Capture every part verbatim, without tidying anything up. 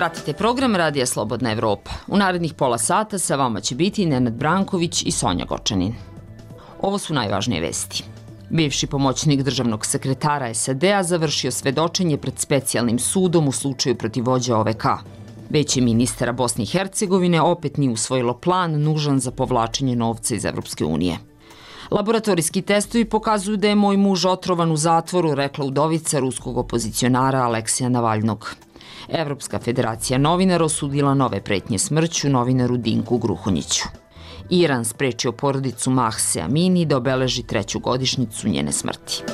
Pratite program Radija Slobodna Evropa. U narednih pola sata sa vama će biti Nenad Branković i Sonja Gočanin. Ovo su najvažnije vesti. Bivši pomoćnik državnog sekretara es a de a završio svedočenje pred specijalnim sudom u slučaju protiv vođa o ve ka. Veće ministara Bosne i Hercegovine opet nije usvojilo plan nužan za povlačenje novca iz Evropske unije. Laboratorijski testovi pokazuju da je moj muž otrovan u zatvoru, rekla udovica ruskog opozicionara Aleksija Navalnog. Evropska federacija novinara osudila nove pretnje smrću novinaru Dinku Gruhonjiću. Iran sprečio porodicu Mahse Amini da obeleži treću godišnjicu njene smrti.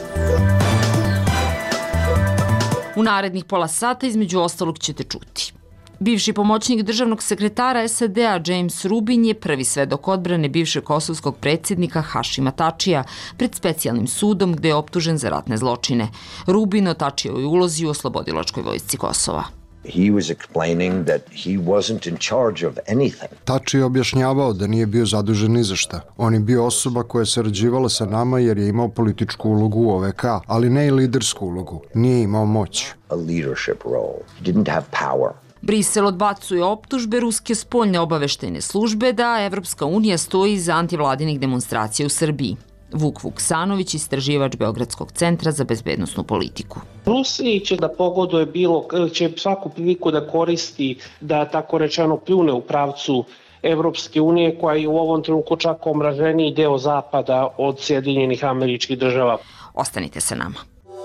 U narednih pola sata između ostalog ćete čuti. Bivši pomoćnik državnog sekretara es a de a James Rubin je prvi svedok odbrane bivšeg kosovskog predsjednika Hašima Tačija pred specijalnim sudom gde je optužen za ratne zločine. Rubin o Tačijevoj ulozi u oslobodilačkoj vojsci Kosova. He was explaining that he wasn't in charge of anything. Tači je objašnjavao da nije bio zadužen ni za šta. On je bio osoba koja je sarađivala sa nama jer je imao političku ulogu u o ve ka, ali ne i lidersku ulogu. Nije imao moć. A leadership role. He didn't have power. Brisel odbacuje optužbe ruske spoljne obaveštajne službe da Evropska unija stoji za antivladinih demonstracija u Srbiji. Vuk Vuksanović, istraživač Beogradskog centra za bezbednosnu politiku. Rusiji će da pogoduje bilo, će svaku priliku da koristi, da tako rečeno pljune u pravcu Evropske unije, koja je u ovom trenutku čak omraženiji deo zapada od Sjedinjenih Američkih Država. Ostanite sa nama.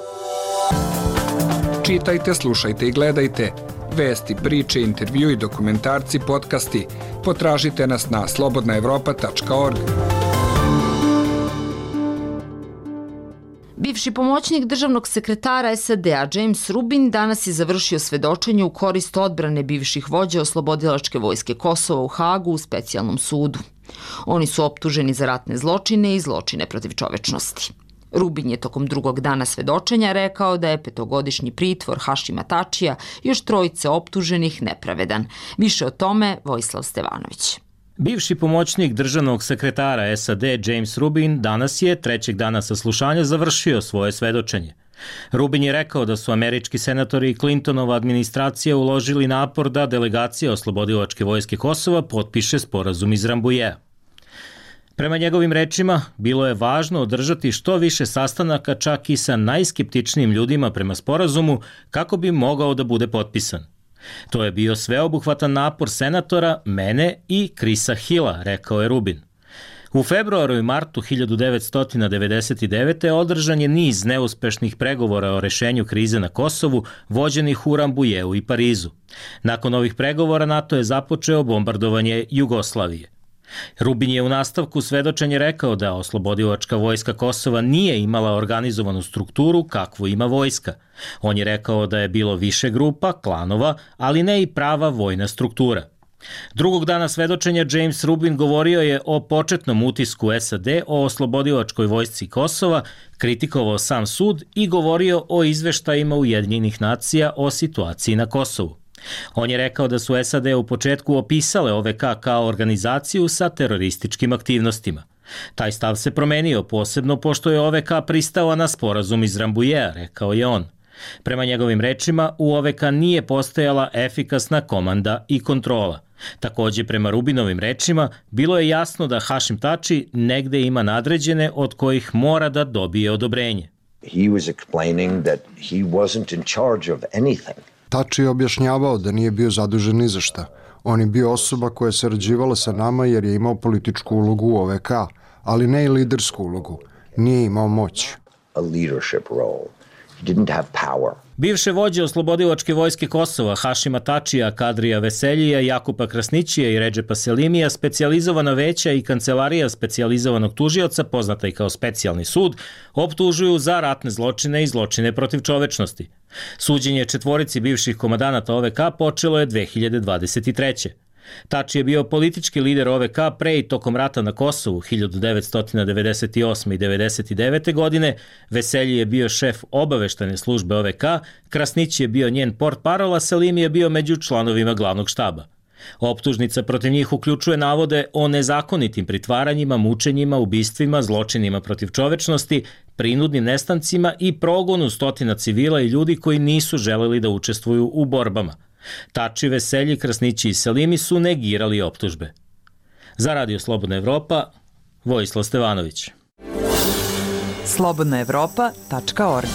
Čitajte, slušajte i gledajte. Vesti, priče, intervju i dokumentarci, podcasti. Potražite nas na slobodna evropa tačka org. Bivši pomoćnik državnog sekretara es a de a James Rubin danas je završio svedočenje u korist odbrane bivših vođa oslobodilačke vojske Kosova u Hagu u specijalnom sudu. Oni su optuženi za ratne zločine i zločine protiv čovečnosti. Rubin je tokom drugog dana svedočenja rekao da je petogodišnji pritvor Hašima Tačija još trojice optuženih nepravedan. Više o tome Vojislav Stevanović. Bivši pomoćnik državnog sekretara es a de James Rubin danas je trećeg dana saslušanja završio svoje svedočenje. Rubin je rekao da su američki senatori i Clintonova administracija uložili napor da delegacija oslobodilačke vojske Kosova potpiše sporazum iz Rambujea. Prema njegovim rečima, bilo je važno održati što više sastanaka čak i sa najskeptičnijim ljudima prema sporazumu kako bi mogao da bude potpisan. To je bio sveobuhvatan napor senatora, mene i Chrisa Hilla, rekao je Rubin. U februaru i martu hiljadu devetsto devedeset devete. održan je niz neuspešnih pregovora o rešenju krize na Kosovu, vođenih u Rambujeu i Parizu. Nakon ovih pregovora NATO je započeo bombardovanje Jugoslavije. Rubin je u nastavku svedočenja rekao da oslobodilačka vojska Kosova nije imala organizovanu strukturu kakvu ima vojska. On je rekao da je bilo više grupa, klanova, ali ne i prava vojna struktura. Drugog dana svedočenja James Rubin govorio je o početnom utisku es a de o oslobodilačkoj vojsci Kosova, kritikovao sam sud i govorio o izveštajima Ujedinjenih nacija o situaciji na Kosovu. On je rekao da su es a de u početku opisale o ve ka kao organizaciju sa terorističkim aktivnostima. Taj stav se promenio posebno pošto je o ve ka pristala na sporazum iz Rambujea, rekao je on. Prema njegovim rečima, u o ve ka nije postojala efikasna komanda i kontrola. Takođe, prema Rubinovim rečima, bilo je jasno da Hašim Tači negde ima nadređene od kojih mora da dobije odobrenje. He was explaining that he wasn't in charge of anything. Tači je objašnjavao da nije bio zadužen ni za šta. On je bio osoba koja je sarađivala sa nama jer je imao političku ulogu u o ve ka, ali ne i lidersku ulogu. Nije imao moć. A leadership role. He didn't have power. Bivše vođe oslobodilačke vojske Kosova, Hašima Tačija, Kadrija Veseljija, Jakupa Krasnićija i Redžepa Selimija, specijalizovana veća i kancelarija specijalizovanog tužioca, poznata i kao specijalni sud, optužuju za ratne zločine i zločine protiv čovečnosti. Suđenje četvorici bivših komandanata o ve ka počelo je dve hiljade dvadeset treće. Tači je bio politički lider o ve ka pre i tokom rata na Kosovu hiljadu devetsto devedeset osme. i devedeset devete. godine, Veselji je bio šef obaveštajne službe o ve ka, Krasnić je bio njen portparol, a Selimi je bio među članovima glavnog štaba. Optužnica protiv njih uključuje navode o nezakonitim pritvaranjima, mučenjima, ubistvima, zločinima protiv čovečnosti, prinudnim nestancima i progonu stotina civila i ljudi koji nisu želeli da učestvuju u borbama. Tači, Veselji, Krasnići i Selimi su negirali optužbe. Za Radio Slobodna Evropa, Vojislav Stevanović. slobodna evropa tačka org.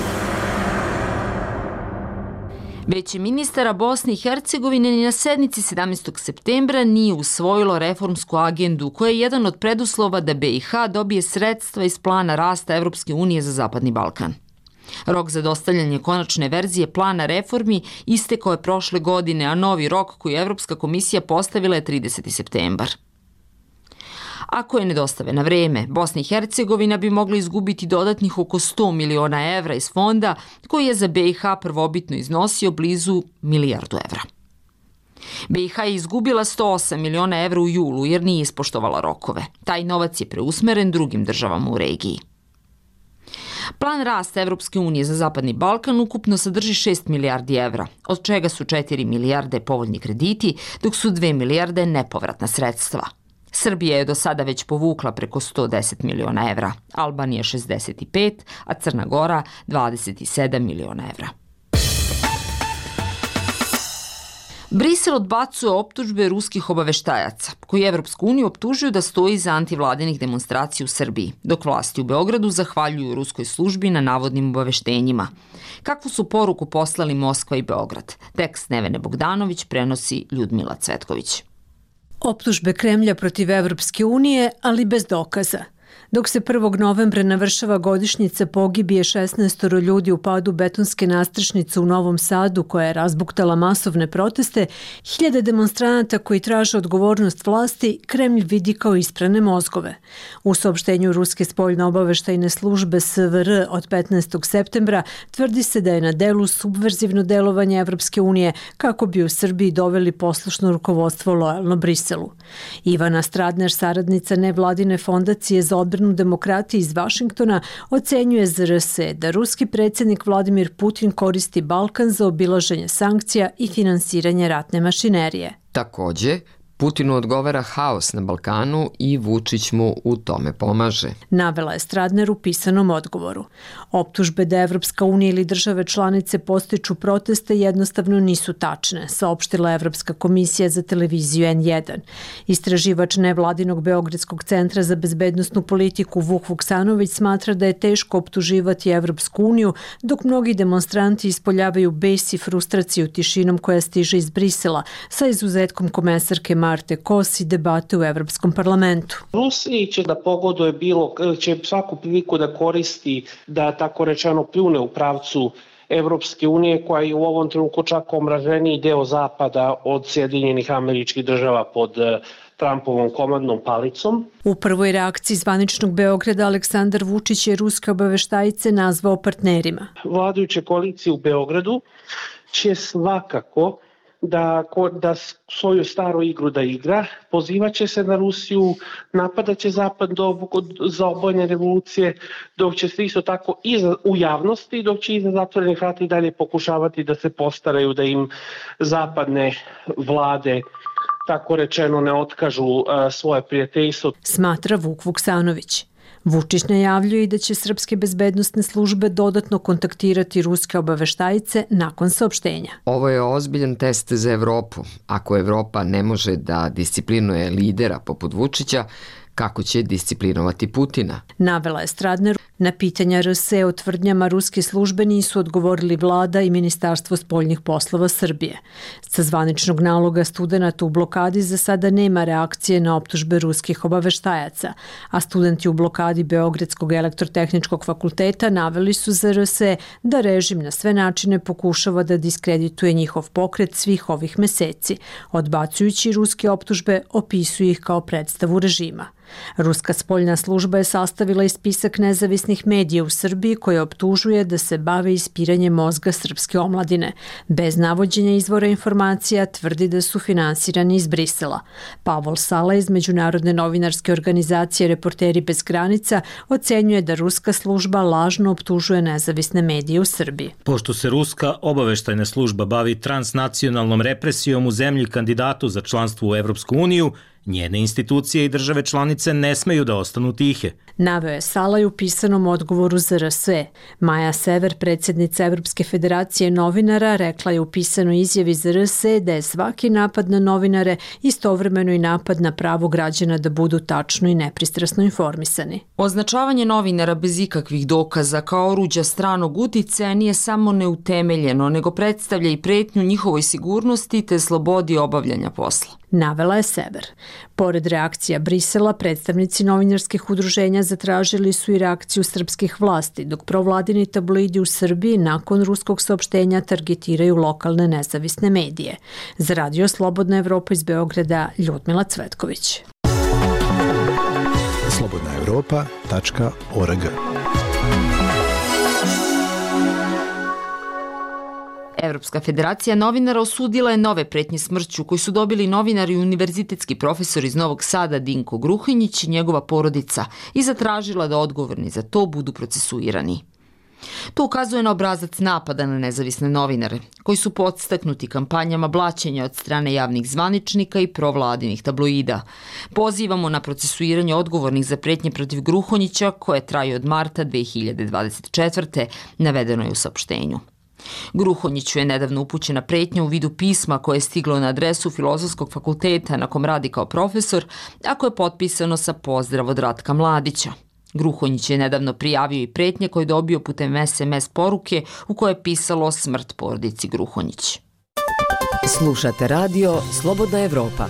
Veće ministara Bosne i Hercegovine ni na sednici sedamnaestog septembra nije usvojilo reformsku agendu koja je jedan od preduslova da B i H dobije sredstva iz plana rasta Evropske unije za Zapadni Balkan. Rok za dostavljanje konačne verzije plana reformi istekao je prošle godine, a novi rok koji je Evropska komisija postavila je trideseti septembar. Ako je ne dostave na vreme, Bosna i Hercegovina bi mogla izgubiti dodatnih oko sto miliona evra iz fonda koji je za B i H prvobitno iznosio blizu milijardu evra. B i H je izgubila sto osam miliona evra u julu jer nije ispoštovala rokove. Taj novac je preusmeren drugim državama u regiji. Plan rasta Evropske unije za Zapadni Balkan ukupno sadrži šest milijardi evra, od čega su četiri milijarde povoljni krediti, dok su dve milijarde nepovratna sredstva. Srbija je do sada već povukla preko sto deset miliona evra, Albanija šezdeset pet, a Crna Gora dvadeset sedam miliona evra. Brisel odbacuje optužbe ruskih obaveštajaca, koji Evropsku uniju optužuju da stoji za antivladinih demonstracija u Srbiji, dok vlasti u Beogradu zahvaljuju ruskoj službi na navodnim obaveštenjima. Kakvu su poruku poslali Moskva i Beograd? Tekst Nevene Bogdanović prenosi Ljudmila Cvetković. Optužbe Kremlja protiv Evropske unije, ali bez dokaza. Dok se prvog novembra navršava godišnjica pogibije šesnaestoro ljudi u padu betonske nastrešnice u Novom Sadu koja je razbuktala masovne proteste, hiljade demonstranata koji traže odgovornost vlasti Kremlj vidi kao isprane mozgove. U saopštenju Ruske spoljno-obaveštajne službe S V R od petnaestog septembra tvrdi se da je na delu subverzivno delovanje Evropske unije kako bi u Srbiji doveli poslušno rukovodstvo lojalno Briselu. Ivana Stradner, saradnica nevladine fondacije za odbranu demokratije iz Vašingtona, ocenjuje Z R S da ruski predsjednik Vladimir Putin koristi Balkan za obilaženje sankcija i finansiranje ratne mašinerije. Takođe, Putinu odgovara haos na Balkanu i Vučić mu u tome pomaže. Navela je Stradner u pisanom odgovoru. Optužbe da Evropska unija ili države članice postiču proteste jednostavno nisu tačne, saopštila Evropska komisija za televiziju N jedan. Istraživač nevladinog Beogradskog centra za bezbednosnu politiku Vuk Vuksanović smatra da je teško optuživati Evropsku uniju, dok mnogi demonstranti ispoljavaju bes i frustraciju tišinom koja stiže iz Brisela, sa izuzetkom komesarke Marte Kos i debate u Evropskom parlamentu. Rusiji će da pogoduje bilo, će svaku priliku da koristi, da tako rečeno pljune u pravcu Evropske unije, koja je u ovom trenutku čak omraženiji deo zapada od Sjedinjenih Američkih Država pod Trumpovom komandnom palicom. U prvoj reakciji zvaničnog Beograda Aleksandar Vučić je ruske obaveštajice nazvao partnerima. Vladajuće koalicije u Beogradu će svakako da, da svoju staru igru da igra, pozivaće se na Rusiju, napadaće Zapad do, za obojene revolucije, dok će se isto tako iza, u javnosti, dok će iza zatvorenih vrata i dalje pokušavati da se postaraju da im zapadne vlade tako rečeno ne otkažu uh, svoje prijateljstvo. Smatra Vuk Vuksanović. Vučić najavljuje i da će srpske bezbednosne službe dodatno kontaktirati ruske obaveštajice nakon saopštenja. Ovo je ozbiljan test za Evropu. Ako Evropa ne može da disciplinuje lidera poput Vučića, kako će disciplinovati Putina? Navela je Stradner. Na pitanja R S E o tvrdnjama ruske službe nisu odgovorili vlada i Ministarstvo spoljnih poslova Srbije. Sa zvaničnog naloga studenata u blokadi za sada nema reakcije na optužbe ruskih obaveštajaca, a studenti u blokadi Beogradskog elektrotehničkog fakulteta naveli su za R S E da režim na sve načine pokušava da diskredituje njihov pokret svih ovih meseci, odbacujući ruske optužbe, opisuju ih kao predstavu režima. Ruska spoljna služba je sastavila i spisak nezavisnih medija u Srbiji koje optužuje da se bave ispiranjem mozga srpske omladine. Bez navođenja izvora informacija tvrdi da su finansirani iz Brisela. Pavol Sala iz Međunarodne novinarske organizacije Reporteri bez granica ocenjuje da ruska služba lažno optužuje nezavisne medije u Srbiji. Pošto se ruska obaveštajna služba bavi transnacionalnom represijom u zemlji kandidatu za članstvo u Evropsku uniju, Njene institucije i države članice ne smeju da ostanu tihe. Naveo je Salaj u pisanom odgovoru za R S E. Maja Sever, predsjednica Evropske federacije novinara, rekla je u pisanoj izjavi za R S E da je svaki napad na novinare istovremeno i napad na pravo građana da budu tačno i nepristrasno informisani. Označavanje novinara bez ikakvih dokaza kao oruđa stranog uticaja nije samo neutemeljeno, nego predstavlja i pretnju njihovoj sigurnosti te slobodi obavljanja posla. Navela je Sever. Pored reakcija Brisela, predstavnici novinarskih udruženja zatražili su i reakciju srpskih vlasti, dok provladini tabloidi u Srbiji nakon ruskog saopštenja targetiraju lokalne nezavisne medije. Za Radio Slobodna Evropa iz Beograda, Ljudmila Cvetković. slobodna evropa tačka org. Evropska federacija novinara osudila je nove pretnje smrću koji su dobili novinar i univerzitetski profesor iz Novog Sada Dinko Gruhonjić i njegova porodica i zatražila da odgovorni za to budu procesuirani. To ukazuje na obrazac napada na nezavisne novinare, koji su podstaknuti kampanjama blaćenja od strane javnih zvaničnika i provladinih tabloida. Pozivamo na procesuiranje odgovornih za pretnje protiv Gruhonjića koje traju od marta dve hiljade dvadeset četvrte. navedeno je u saopštenju. Gruhonjiću je nedavno upućena pretnja u vidu pisma koje je stiglo na adresu Filozofskog fakulteta na kom radi kao profesor, a koje je potpisano sa pozdrav od Ratka Mladića. Gruhonjić je nedavno prijavio i pretnje koje je dobio putem es em es poruke u kojoj je pisalo smrt porodici Gruhonjić. Slušate radio Slobodna Evropa.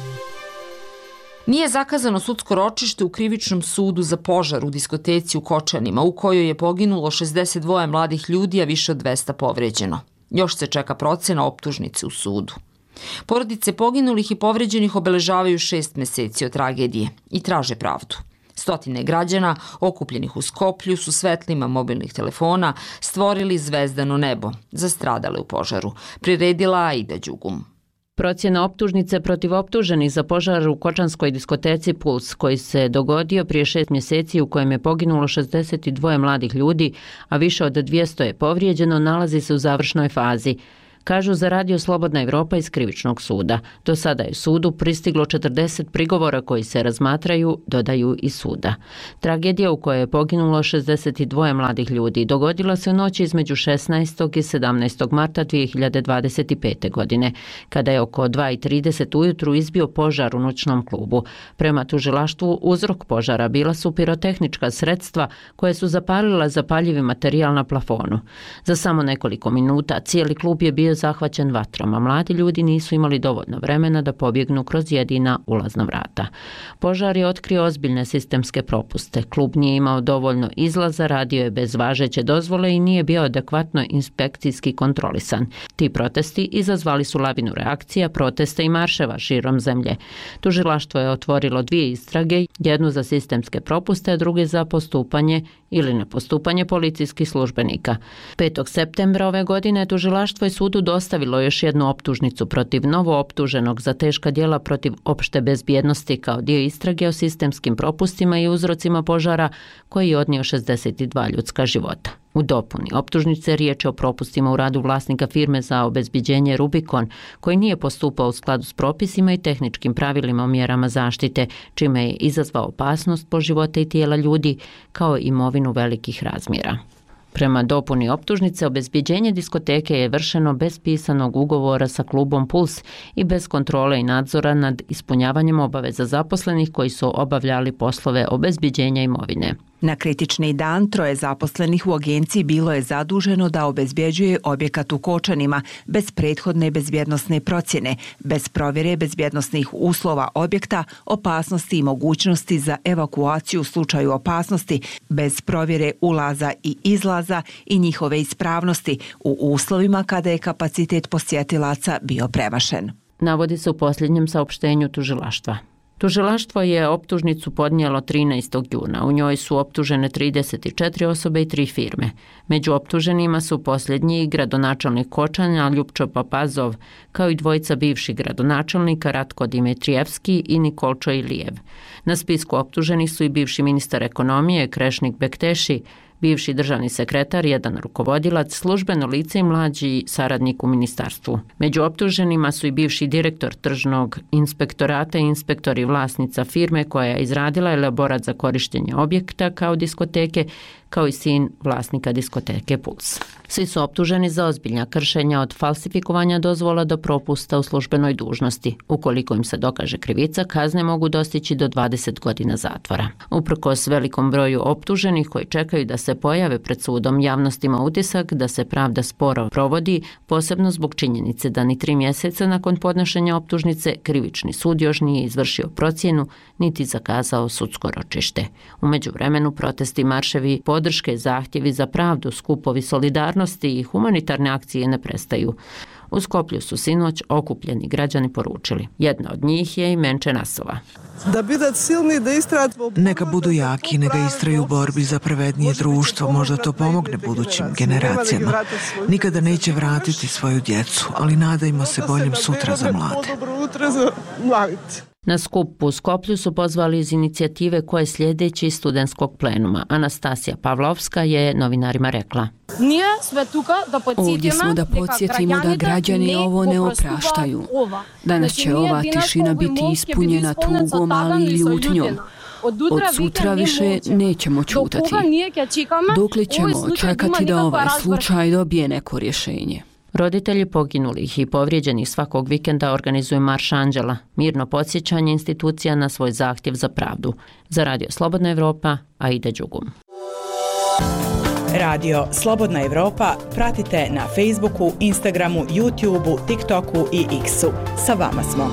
Nije zakazano sudsko ročište u krivičnom sudu za požar u diskoteci u Kočanima, u kojoj je poginulo šezdeset dvoje mladih ljudi, a više od dvesta povređeno. Još se čeka procena optužnice u sudu. Porodice poginulih i povređenih obeležavaju šest meseci od tragedije i traže pravdu. Stotine građana, okupljenih u Skoplju, su svetlima mobilnih telefona stvorili zvezdano nebo za stradale u požaru, priredila Aida Đugum. Procjena optužnice protiv optuženih za požar u kočanskoj diskoteci Puls, koji se dogodio prije šest mjeseci u kojem je poginulo šezdeset dvoje mladih ljudi, a više od dvjesto je povrijeđeno, nalazi se u završnoj fazi. Kažu za Radio Slobodna Evropa iz krivičnog suda. Do sada je sudu pristiglo četrdeset prigovora koji se razmatraju, dodaju i suda. Tragedija u kojoj je poginulo šezdeset dvoje mladih ljudi dogodila se u noći između šesnaestog i sedamnaestog marta dvije hiljade dvadeset pete. godine, kada je oko dva i trideset ujutru izbio požar u noćnom klubu. Prema tužilaštvu, uzrok požara bila su pirotehnička sredstva koje su zapalila zapaljivi materijal na plafonu. Za samo nekoliko minuta cijeli klub je bio zahvaćen vatrom, a mladi ljudi nisu imali dovoljno vremena da pobjegnu kroz jedina ulazna vrata. Požar je otkrio ozbiljne sistemske propuste. Klub nije imao dovoljno izlaza, radio je bez važeće dozvole i nije bio adekvatno inspekcijski kontrolisan. Ti protesti izazvali su lavinu reakcija, protesta i marševa širom zemlje. Tužilaštvo je otvorilo dvije istrage, jednu za sistemske propuste, a druge za postupanje ili nepostupanje policijskih službenika. petog septembra ove godine tužilaštvo je sudu dostavilo još jednu optužnicu protiv novo optuženog za teška djela protiv opšte bezbjednosti kao dio istrage o sistemskim propustima i uzrocima požara koji je odnio šezdeset dva ljudska života. U dopuni optužnice riječ je o propustima u radu vlasnika firme za obezbiđenje Rubikon, koji nije postupao u skladu s propisima i tehničkim pravilima o mjerama zaštite, čime je izazvao opasnost po živote i tijela ljudi kao imovinu velikih razmjera. Prema dopuni optužnice, obezbijeđenje diskoteke je vršeno bez pisanog ugovora sa klubom Puls i bez kontrole i nadzora nad ispunjavanjem obaveza zaposlenih koji su obavljali poslove obezbijeđenja imovine. Na kritični dan troje zaposlenih u agenciji bilo je zaduženo da obezbjeđuje objekat u Kočanima bez prethodne bezbjednosne procjene, bez provjere bezbjednosnih uslova objekta, opasnosti i mogućnosti za evakuaciju u slučaju opasnosti, bez provjere ulaza i izlaza i njihove ispravnosti u uslovima kada je kapacitet posjetilaca bio premašen. Navodi se u posljednjem saopštenju tužilaštva. Tužilaštvo je optužnicu podnijelo trinaestog juna. U njoj su optužene trideset četiri osobe i tri firme. Među optuženima su posljednji gradonačelnik Kočanja Ljupčo Papazov, kao i dvojica bivših gradonačelnika Ratko Dimitrijevski i Nikolčo Ilijev. Na spisku optuženih su i bivši ministar ekonomije Krešnik Bekteši, bivši državni sekretar, jedan rukovodilac, službeno lice i mlađi saradnik u ministarstvu. Među optuženima su i bivši direktor tržnog inspektorata i inspektor i vlasnica firme koja je izradila elaborat za korištenje objekta kao diskoteke, kao i sin vlasnika diskoteke Puls. Svi su optuženi za ozbiljna kršenja od falsifikovanja dozvola do propusta u službenoj dužnosti. Ukoliko im se dokaže krivica, kazne mogu dostići do dvadeset godina zatvora. Uprkos velikom broju optuženih koji čekaju da se pojave pred sudom, javnost ima utisak da se pravda sporo provodi, posebno zbog činjenice da ni tri mjeseca nakon podnošenja optužnice krivični sud još nije izvršio procjenu niti zakazao sudsko ročište. U međuvremenu protesti, marševi, podrške, zahtjevi za pravdu, skupovi solidarnosti i humanitarne akcije ne prestaju. U Skoplju su sinoć okupljeni građani poručili. Jedna od njih je i Menče Nasova. Neka budu jaki, neka istraju u borbi za pravednije društvo, možda to pomogne budućim generacijama. Nikada neće vratiti svoju djecu, ali nadajmo se boljem sutra za mlade. Na skup u Skoplju su pozvali iz inicijative koje sljedeći studentskog plenuma. Anastasija Pavlovska je novinarima rekla. Ovdje smo da podsjetimo da građani ovo ne opraštaju. Danas će ova tišina biti ispunjena tugom, ali i ljutnjom. Od sutra više nećemo ćutati. Dokle ćemo čekati da ovaj slučaj dobije neko rješenje? Roditelji poginulih i povrijeđenih svakog vikenda organizuju Marš anđela, mirno podsjećanje institucija na svoj zahtjev za pravdu. Za Radio Slobodna Evropa, Aida Đugum. Radio Slobodna Evropa pratite na Facebooku, Instagramu, YouTubeu, TikToku i X-u. Sa vama smo.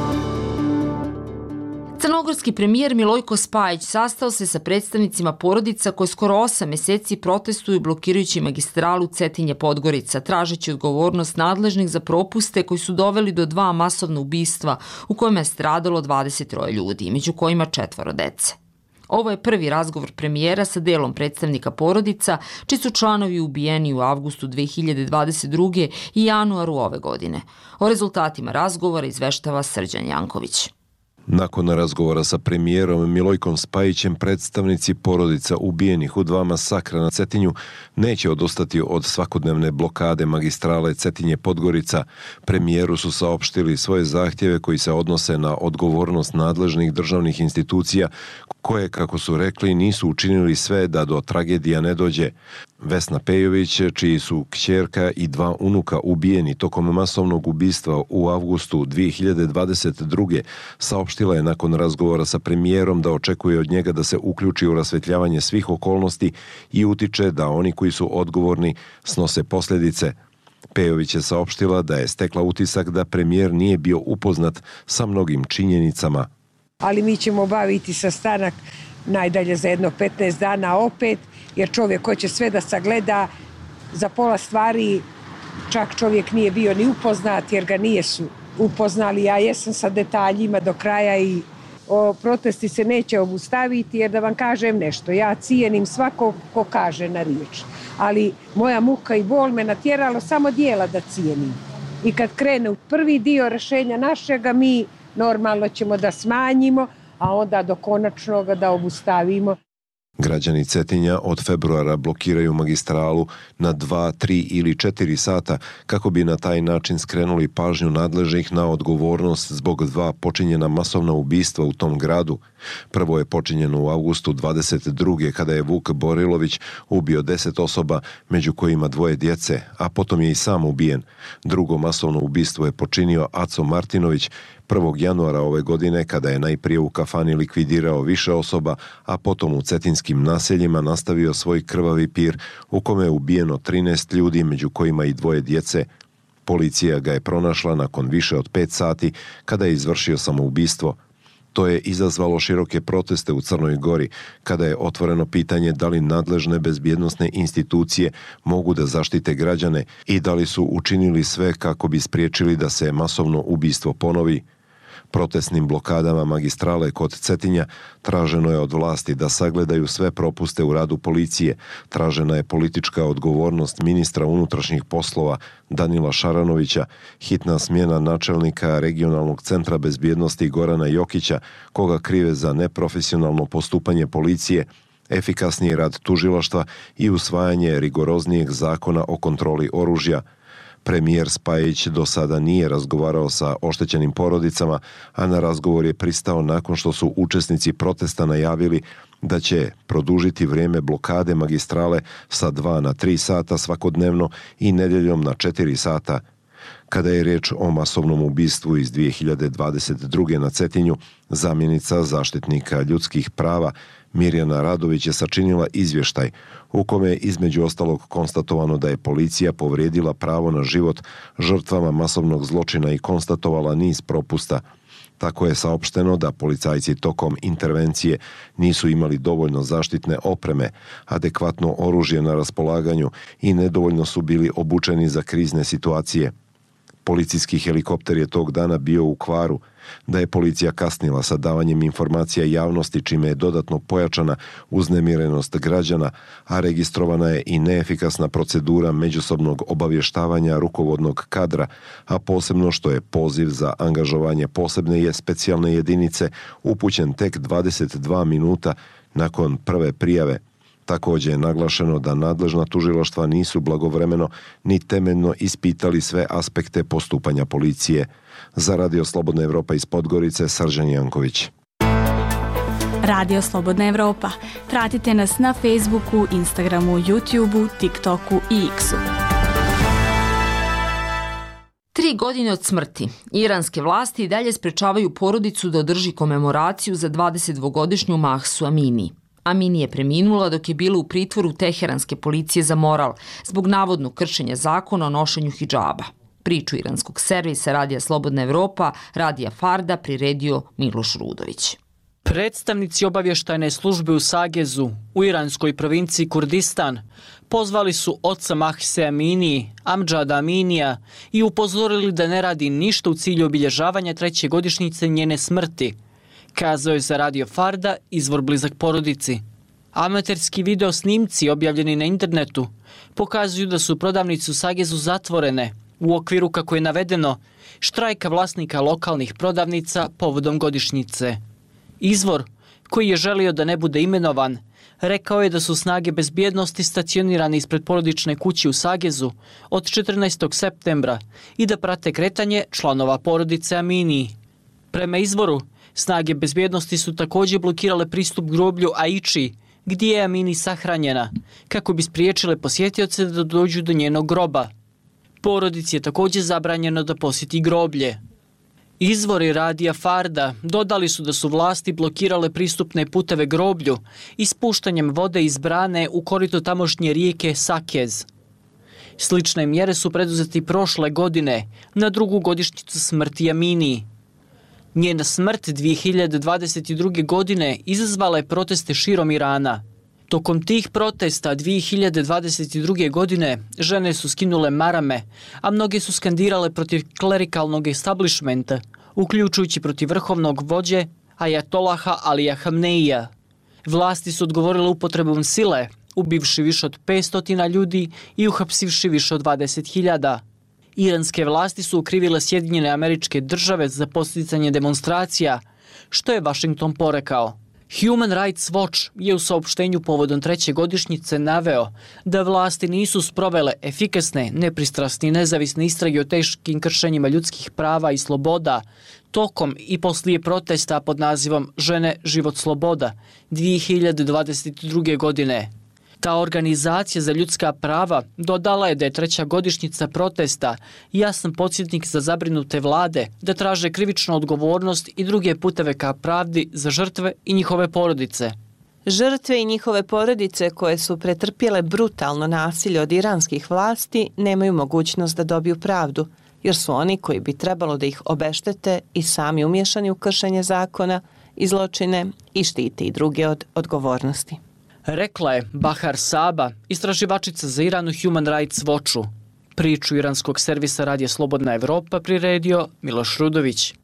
Crnogorski premijer Milojko Spajić sastao se sa predstavnicima porodica koje skoro osam mjeseci protestuju blokirajući magistralu Cetinje-Podgorica, tražeći odgovornost nadležnih za propuste koji su doveli do dva masovna ubistva u kojima je stradalo dvadeset troje ljudi, među kojima četvoro dece. Ovo je prvi razgovor premijera sa delom predstavnika porodica, čiji su članovi ubijeni u avgustu dve hiljade dvadeset druge i januaru ove godine. O rezultatima razgovora izveštava Srđan Janković. Nakon razgovora sa premijerom Milojkom Spajićem, predstavnici porodica ubijenih u dva masakra na Cetinju neće odustati od svakodnevne blokade magistrale Cetinje-Podgorica. Premijeru su saopštili svoje zahtjeve koji se odnose na odgovornost nadležnih državnih institucija koje, kako su rekli, nisu učinili sve da do tragedija ne dođe. Vesna Pejović, čiji su kćerka i dva unuka ubijeni tokom masovnog ubistva u avgustu dve hiljade dvadeset druge, saopštila je nakon razgovora sa premijerom da očekuje od njega da se uključi u rasvetljavanje svih okolnosti i utiče da oni koji su odgovorni snose posljedice. Pejović je saopštila da je stekla utisak da premijer nije bio upoznat sa mnogim činjenicama. Ali mi ćemo obaviti sastanak najdalje za jedno petnaest dana opet, jer čovjek hoće sve da sagleda, za pola stvari čak čovjek nije bio ni upoznat jer ga nije su upoznali. Ja jesam sa detaljima do kraja i o, protesti se neće obustaviti, jer da vam kažem nešto, ja cijenim svako ko kaže na riječ, ali moja muka i bol me natjeralo samo dijela da cijenim. I kad krene u prvi dio rješenja našega, mi normalno ćemo da smanjimo, a onda do konačnog da obustavimo. Građani Cetinja od februara blokiraju magistralu na dva, tri ili četiri sata kako bi na taj način skrenuli pažnju nadležnih na odgovornost zbog dva počinjena masovna ubistva u tom gradu. Prvo je počinjeno u avgustu dvadeset druge kada je Vuk Borilović ubio deset osoba, među kojima dvoje djece, a potom je i sam ubijen. Drugo masovno ubistvo je počinio Aco Martinović prvog januara ove godine kada je najprije u kafani likvidirao više osoba, a potom u cetinskim naseljima nastavio svoj krvavi pir u kome je ubijeno trinaest ljudi, među kojima i dvoje djece. Policija ga je pronašla nakon više od pet sati kada je izvršio samoubistvo. To je izazvalo široke proteste u Crnoj Gori, kada je otvoreno pitanje da li nadležne bezbjednosne institucije mogu da zaštite građane i da li su učinili sve kako bi spriječili da se masovno ubistvo ponovi. Protestnim blokadama magistrale kod Cetinja traženo je od vlasti da sagledaju sve propuste u radu policije, tražena je politička odgovornost ministra unutrašnjih poslova Danila Šaranovića, hitna smjena načelnika regionalnog centra bezbjednosti Gorana Jokića, koga krive za neprofesionalno postupanje policije, efikasniji rad tužilaštva i usvajanje rigoroznijeg zakona o kontroli oružja. Premijer Spajić do sada nije razgovarao sa oštećenim porodicama, a na razgovor je pristao nakon što su učesnici protesta najavili da će produžiti vrijeme blokade magistrale sa dva na tri sata svakodnevno i nedjeljom na četiri sata. Kada je riječ o masovnom ubistvu iz dvije hiljade dvadeset druge. na Cetinju, zamjenica zaštitnika ljudskih prava Mirjana Radović je sačinila izvještaj u kome je između ostalog konstatovano da je policija povrijedila pravo na život žrtvama masovnog zločina i konstatovala niz propusta. Tako je saopšteno da policajci tokom intervencije nisu imali dovoljno zaštitne opreme, adekvatno oružje na raspolaganju i nedovoljno su bili obučeni za krizne situacije. Policijski helikopter je tog dana bio u kvaru, da je policija kasnila sa davanjem informacija javnosti čime je dodatno pojačana uznemirenost građana, a registrovana je i neefikasna procedura međusobnog obavještavanja rukovodnog kadra, a posebno što je poziv za angažovanje posebne je specijalne jedinice upućen tek dvadeset dva minuta nakon prve prijave. Također je naglašeno da nadležna tužilaštva nisu blagovremeno ni temeljno ispitali sve aspekte postupanja policije. Za Radio Slobodna Evropa iz Podgorice, Srđan Janković. Radio Slobodna Evropa. Pratite nas na Facebooku, Instagramu, YouTubeu, TikToku i X-u. Tri godine od smrti. Iranske vlasti i dalje sprečavaju porodicu da održi komemoraciju za dvadesetdvogodišnju Mahsu Amini. Amini je preminula dok je bila u pritvoru teheranske policije za moral zbog navodnog kršenja zakona o nošenju hidžaba. Priču iranskog servisa Radija Slobodna Evropa, Radija Farda, priredio Miloš Rudović. Predstavnici obavještajne službe u Sagezu, u iranskoj provinciji Kurdistan, pozvali su oca Mahse Amini, Amdžada Aminija, i upozorili da ne radi ništa u cilju obilježavanja treće godišnjice njene smrti, kazao je za Radio Farda izvor blizak porodici. Amaterski video snimci objavljeni na internetu pokazuju da su prodavnice u Sagezu zatvorene u okviru, kako je navedeno, štrajka vlasnika lokalnih prodavnica povodom godišnjice. Izvor, koji je želio da ne bude imenovan, rekao je da su snage bezbjednosti stacionirane ispred porodične kuće u Sagezu od četrnaestog septembra i da prate kretanje članova porodice Amini. Prema izvoru, snage bezbjednosti su također blokirale pristup groblju Aiči, gdje je Amini sahranjena, kako bi spriječile posjetioce da dođu do njenog groba. Porodici je također zabranjeno da posjeti groblje. Izvori Radija Farda dodali su da su vlasti blokirale pristupne puteve groblju ispuštanjem vode iz brane u korito tamošnje rijeke Sakez. Slične mjere su preduzeti prošle godine na drugu godišnjicu smrti Amini. Njena smrt dvije hiljade dvadeset druge. godine izazvala je proteste širom Irana. Tokom tih protesta dvije hiljade dvadeset druge. godine žene su skinule marame, a mnoge su skandirale protiv klerikalnog establishmenta, uključujući protiv vrhovnog vođe Ajatolaha Alija Hamneija. Vlasti su odgovorile upotrebom sile, ubivši više od petsto ljudi i uhapsivši više od dvadeset hiljada. Iranske vlasti su ukrivile Sjedinjene Američke Države za podsticanje demonstracija, što je Washington porekao. Human Rights Watch je u saopštenju povodom treće godišnjice naveo da vlasti nisu sprovele efikasne, nepristrasne i nezavisne istrage o teškim kršenjima ljudskih prava i sloboda tokom i poslije protesta pod nazivom Žene, život, sloboda dvije hiljade dvadeset druge. godine. Ta organizacija za ljudska prava dodala je da je treća godišnjica protesta jasan podsjetnik za zabrinute vlade da traže krivičnu odgovornost i druge puteve ka pravdi za žrtve i njihove porodice. Žrtve i njihove porodice koje su pretrpjele brutalno nasilje od iranskih vlasti nemaju mogućnost da dobiju pravdu, jer su oni koji bi trebalo da ih obeštete i sami umješani u kršenje zakona i zločine i štiti i druge od odgovornosti. Rekla je Bahar Saba, istraživačica za Iran u Human Rights Watchu. Priču iranskog servisa Radija Slobodna Evropa priredio Miloš Rudović.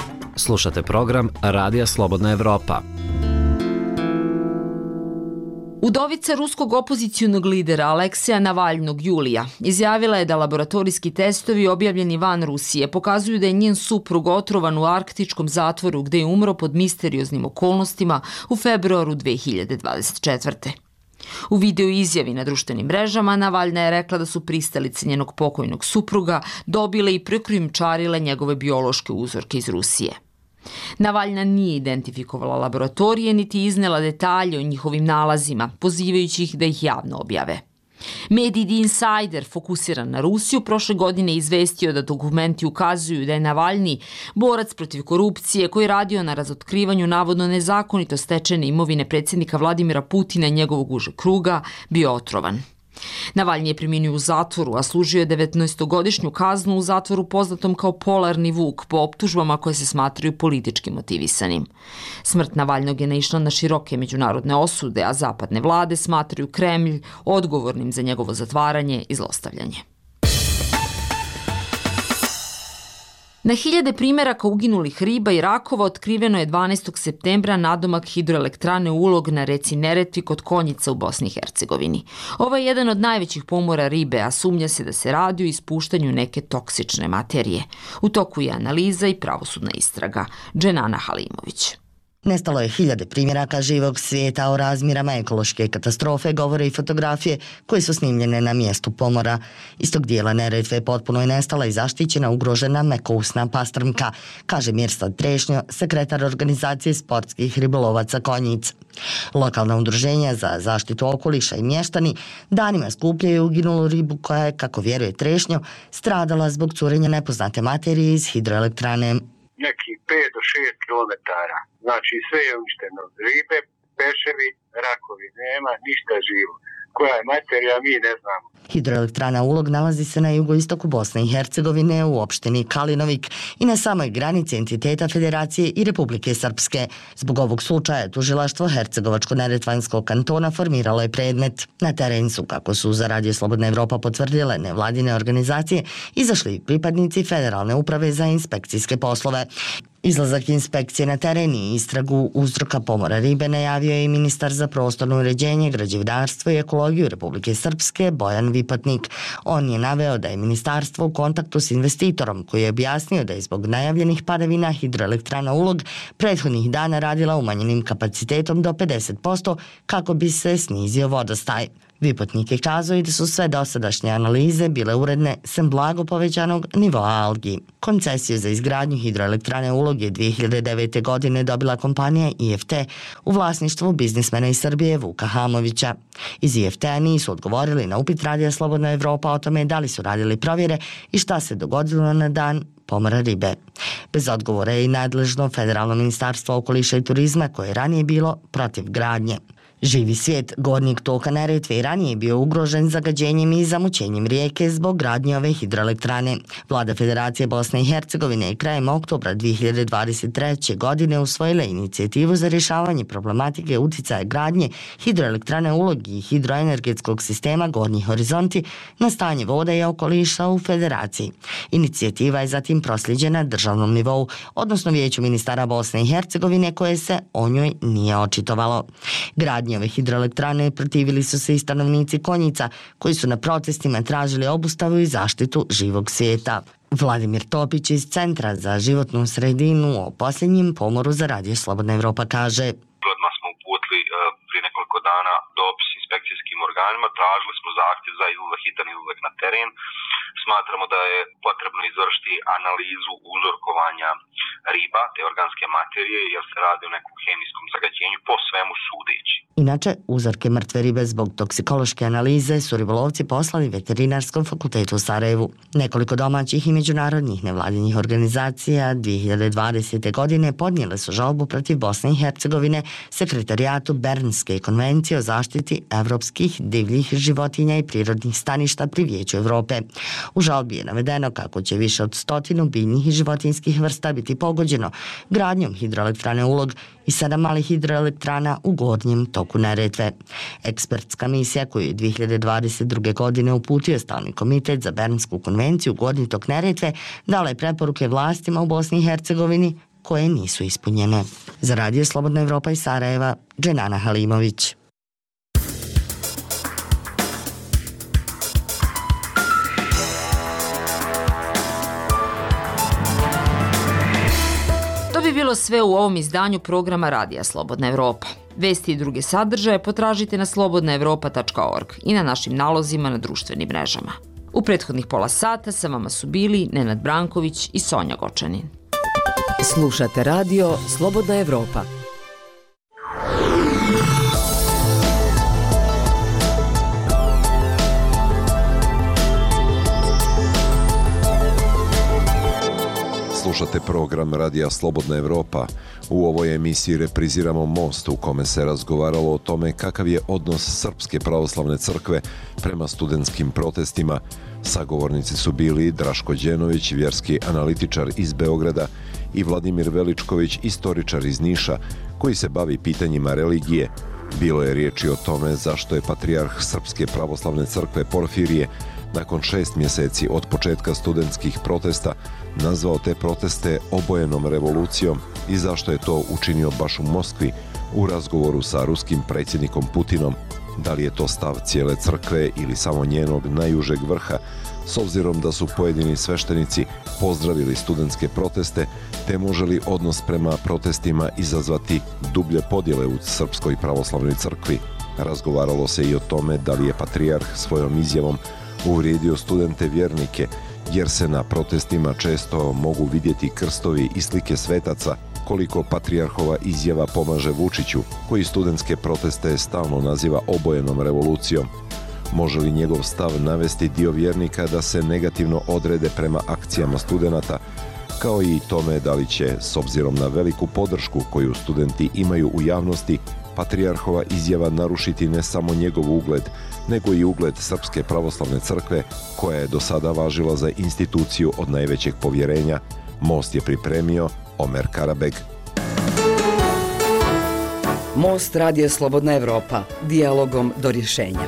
Slušate program Radija Slobodna Evropa. Udovica ruskog opozicionog lidera Alekseja Navalnog Julija izjavila je da laboratorijski testovi objavljeni van Rusije pokazuju da je njen suprug otrovan u arktičkom zatvoru gde je umro pod misterioznim okolnostima u februaru dve hiljade dvadeset četvrte. U video izjavi na društvenim mrežama Navalna je rekla da su pristalice njenog pokojnog supruga dobile i prekrijumčarile njegove biološke uzorke iz Rusije. Navalna nije identifikovala laboratorije niti iznela detalje o njihovim nalazima, pozivajući ih da ih javno objave. Medij The Insider, fokusiran na Rusiju, prošle godine izvestio da dokumenti ukazuju da je Navalni, borac protiv korupcije koji je radio na razotkrivanju navodno nezakonito stečene imovine predsjednika Vladimira Putina i njegovog užeg kruga, bio otrovan. Navalni je preminio u zatvoru, a služio je devetnaestogodišnju kaznu u zatvoru poznatom kao Polarni vuk po optužbama koje se smatraju politički motivisanim. Smrt Navalnog je naišla na široke međunarodne osude, a zapadne vlade smatraju Kremlj odgovornim za njegovo zatvaranje i zlostavljanje. Na hiljade primjeraka uginulih riba i rakova otkriveno je dvanaestog septembra nadomak hidroelektrane Ulog na reci Neretvi kod Konjica u Bosni i Hercegovini. Ovo je jedan od najvećih pomora ribe, a sumnja se da se radi o ispuštanju neke toksične materije. U toku je analiza i pravosudna istraga. Dženana Halimović. Nestalo je hiljade primjeraka živog svijeta. O razmjerama ekološke katastrofe govore i fotografije koje su snimljene na mjestu pomora. Iz tog dijela Neretve potpuno je nestala i zaštićena ugrožena mekousna pastrmka, kaže Mirsad Trešnjo, sekretar organizacije sportskih ribolovaca Konjic. Lokalna udruženja za zaštitu okoliša i mještani danima skupljaju uginulu ribu koja je, kako vjeruje Trešnjo, stradala zbog curenja nepoznate materije iz hidroelektrane. Neki pet do šest kilometara. Znači sve je uništeno. Ribe, peševi, rakovi. Nema ništa živo. Koja je materija, mi ne znamo. Hidroelektrana Ulog nalazi se na jugoistoku Bosne i Hercegovine u opštini Kalinovik i na samoj granici entiteta Federacije i Republike Srpske. Zbog ovog slučaja tužilaštvo Hercegovačko-neretvanskog kantona formiralo je predmet. Na teren su, kako su za Radio Slobodna Evropa potvrdile nevladine organizacije, izašli pripadnici Federalne uprave za inspekcijske poslove. Izlazak inspekcije na teren i istragu uzroka pomora ribe najavio je i ministar za prostorno uređenje, građevinarstvo i ekologiju Republike Srpske Bojan Vipatnik. On je naveo da je ministarstvo u kontaktu s investitorom koji je objasnio da je zbog najavljenih padavina hidroelektrana Ulog prethodnih dana radila umanjenim kapacitetom do pedeset posto kako bi se snizio vodostaj. Vipatnik je kazao i da su sve dosadašnje analize bile uredne sem blago povećanog nivoa algi. Koncesiju za izgradnju hidroelektrane Ulog je dve hiljade devete. godine dobila kompanija I F T u vlasništvu biznismena iz Srbije Vuka Hamovića. Iz I F T-a nisu odgovorili na upit Radija Slobodna Evropa o tome da li su radili provjere i šta se dogodilo na dan pomora ribe. Bez odgovora je i nadležno Federalno ministarstvo okoliša i turizma koje je ranije bilo protiv gradnje. Živi svijet gornjeg toka Neretve i ranije je bio ugrožen zagađenjem i zamućenjem rijeke zbog gradnje ove hidroelektrane. Vlada Federacije Bosne i Hercegovine je krajem oktobra dve hiljade dvadeset treće. godine usvojila inicijativu za rješavanje problematike uticaja gradnje hidroelektrane Ulog i hidroenergetskog sistema Gornji horizonti na stanje voda i okoliša u Federaciji. Inicijativa je zatim prosljeđena državnom nivou, odnosno Vijeću ministara Bosne i Hercegovine koje se o njoj nije očitovalo. Gradnje ove hidroelektrane protivili su se i stanovnici Konjica, koji su na protestima tražili obustavu i zaštitu živog svijeta. Vladimir Topić iz Centra za životnu sredinu o posljednjem pomoru za Radio Slobodna Evropa kaže: Odmah smo uputili prije nekoliko dana dopis inspekcijskim organima, tražili smo zahtjev za izlazak, hitan izlazak na teren. Smatramo da je potrebno izvršiti analizu uzorkovanja riba, te organske materije, jer se radi o nekom hemijskom zagađenju, po svemu sudeći. Inače, uzorke mrtve ribe zbog toksikološke analize su ribolovci poslali Veterinarskom fakultetu u Sarajevu. Nekoliko domaćih i međunarodnih nevladinih organizacija dve hiljade dvadesete. godine podnijele su žalbu protiv Bosne i Hercegovine Sekretarijatu Bernske konvencije o zaštiti evropskih divljih životinja i prirodnih staništa pri Vijeću Evrope. U žalbi je navedeno kako će više od stotinu biljnih i životinjskih vrsta biti pogođeno gradnjom hidroelektrane Ulog i sedam malih hidroelektrana u gornjem toku Neretve. Ekspertska misija koju je dve hiljade dvadeset druge. godine uputio Stalni komitet za Bernsku konvenciju Gornji tok Neretve dala je preporuke vlastima u Bosni i Hercegovini koje nisu ispunjene. Za Radio Slobodna Evropa iz Sarajeva, Dženana Halimović. bilo sve u ovom izdanju programa Radija Slobodna Evropa. Vesti i druge sadržaje potražite na slobodna evropa tačka org i na našim nalozima na društvenim mrežama. U prethodnih pola sata sa vama su bili Nenad Branković i Sonja Gočanin. Slušate radio Slobodna Evropa. Slušate program Radija Slobodna Evropa. U ovoj emisiji repriziramo Most u kome se razgovaralo o tome kakav je odnos Srpske pravoslavne crkve prema studentskim protestima. Sagovornici su bili Draško Đenović, vjerski analitičar iz Beograda, i Vladimir Veličković, istoričar iz Niša, koji se bavi pitanjima religije. Bilo je riječi o tome zašto je patrijarh Srpske pravoslavne crkve Porfirije nakon šest mjeseci od početka studentskih protesta nazvao te proteste obojenom revolucijom i zašto je to učinio baš u Moskvi u razgovoru sa ruskim predsjednikom Putinom. Da li je to stav cijele crkve ili samo njenog najužeg vrha, s obzirom da su pojedini sveštenici pozdravili studentske proteste, te može li odnos prema protestima izazvati dublje podjele u Srpskoj pravoslavnoj crkvi. Razgovaralo se i o tome da li je patrijarh svojom izjavom uvrijedio studente vjernike, jer se na protestima često mogu vidjeti krstovi i slike svetaca, koliko patrijarhova izjava pomaže Vučiću, koji studentske proteste stalno naziva obojenom revolucijom. Može li njegov stav navesti dio vjernika da se negativno odrede prema akcijama studenata, kao i tome da li će, s obzirom na veliku podršku koju studenti imaju u javnosti, patrijarhova izjava narušiti ne samo njegov ugled, nego i ugled Srpske pravoslavne crkve, koja je do sada važila za instituciju od najvećeg povjerenja. Most je pripremio Omer Karabeg. Most Radija Slobodna Evropa. Dijalogom do rješenja.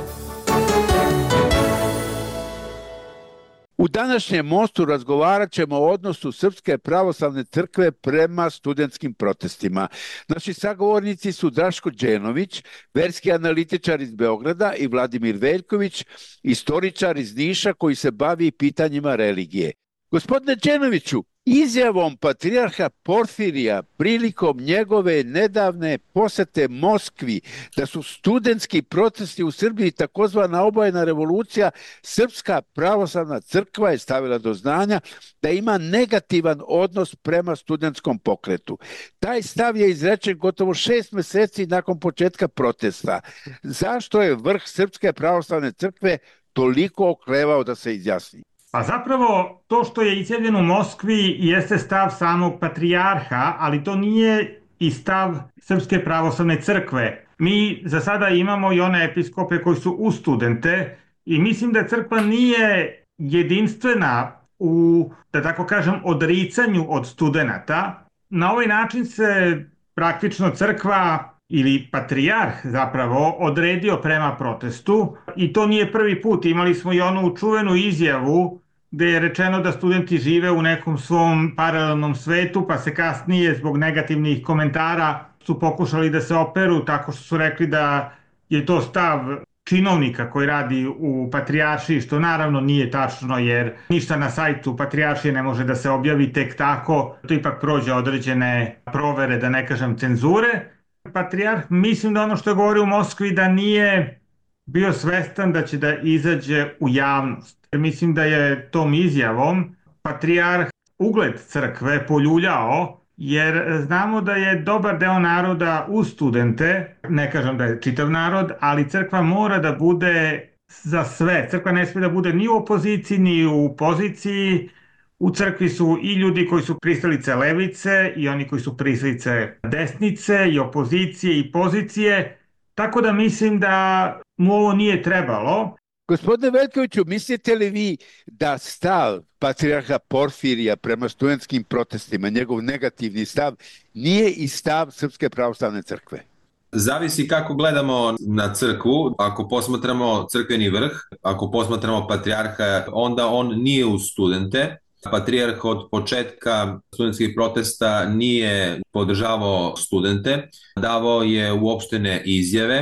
U današnjem Mostu razgovarat ćemo o odnosu Srpske pravoslavne crkve prema studentskim protestima. Naši sagovornici su Draško Đenović, verski analitičar iz Beograda, i Vladimir Veljković, istoričar iz Niša koji se bavi pitanjima religije. Gospodine Đenoviću, izjavom patrijarha Porfirija prilikom njegove nedavne posete Moskvi da su studentski protesti u Srbiji takozvana obojena revolucija, Srpska pravoslavna crkva je stavila do znanja da ima negativan odnos prema studentskom pokretu. Taj stav je izrečen gotovo šest mjeseci nakon početka protesta. Zašto je vrh Srpske pravoslavne crkve toliko oklevao da se izjasni? Pa zapravo to što je izjavljeno u Moskvi jeste stav samog patrijarha, ali to nije i stav Srpske pravoslavne crkve. Mi za sada imamo i one episkope koji su uz studente i mislim da crkva nije jedinstvena u, da tako kažem, odricanju od studenata. Na ovaj način se praktično crkva ili patrijarh zapravo odredio prema protestu i to nije prvi put. Imali smo i onu čuvenu izjavu gdje je rečeno da studenti žive u nekom svom paralelnom svetu, pa se kasnije zbog negativnih komentara su pokušali da se operu tako što su rekli da je to stav činovnika koji radi u patrijaršiji, što naravno nije tačno jer ništa na sajtu patrijaršije ne može da se objavi tek tako. To ipak prođe određene provere, da ne kažem cenzure. Patrijarh, mislim da ono što je govorio u Moskvi da nije bio svestan da će da izađe u javnost. Mislim da je tom izjavom patrijarh ugled crkve poljuljao, jer znamo da je dobar deo naroda uz studente, ne kažem da je čitav narod, ali crkva mora da bude za sve. Crkva ne smije da bude ni u opoziciji, ni u poziciji. U crkvi su i ljudi koji su pristalice levice i oni koji su pristalice desnice i opozicije i pozicije, tako da mislim da mu ovo nije trebalo. Gospodine Veljkoviću, mislite li vi da stav patrijarha Porfirija prema studentskim protestima, njegov negativni stav, nije i stav Srpske pravoslavne crkve? Zavisi kako gledamo na crkvu. Ako posmatramo crkveni vrh, ako posmatramo patrijarha, onda on nije uz studente. Patrijarh od početka studentskih protesta nije podržavao studente, davao je uopštene izjave.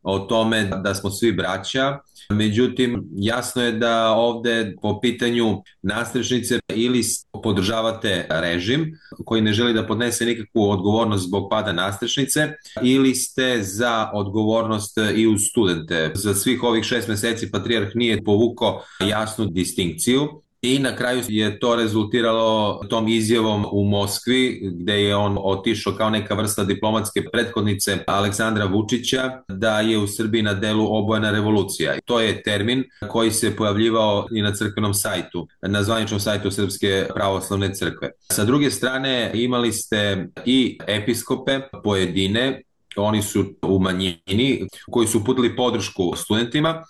o tome da smo svi braća. Međutim, jasno je da ovde po pitanju nastrešnice ili podržavate režim koji ne želi da podnese nikakvu odgovornost zbog pada nastrešnice ili ste za odgovornost i uz studente. Za svih ovih šest meseci Patrijarh nije povukao jasnu distinkciju. I na kraju je to rezultiralo tom izjavom u Moskvi gde je on otišao kao neka vrsta diplomatske prethodnice Aleksandra Vučića da je u Srbiji na delu obojena revolucija. To je termin koji se pojavljivao i na crkvenom sajtu, na zvaničnom sajtu Srpske pravoslavne crkve. Sa druge strane imali ste i episkope pojedine, oni su u manjini, koji su uputili podršku studentima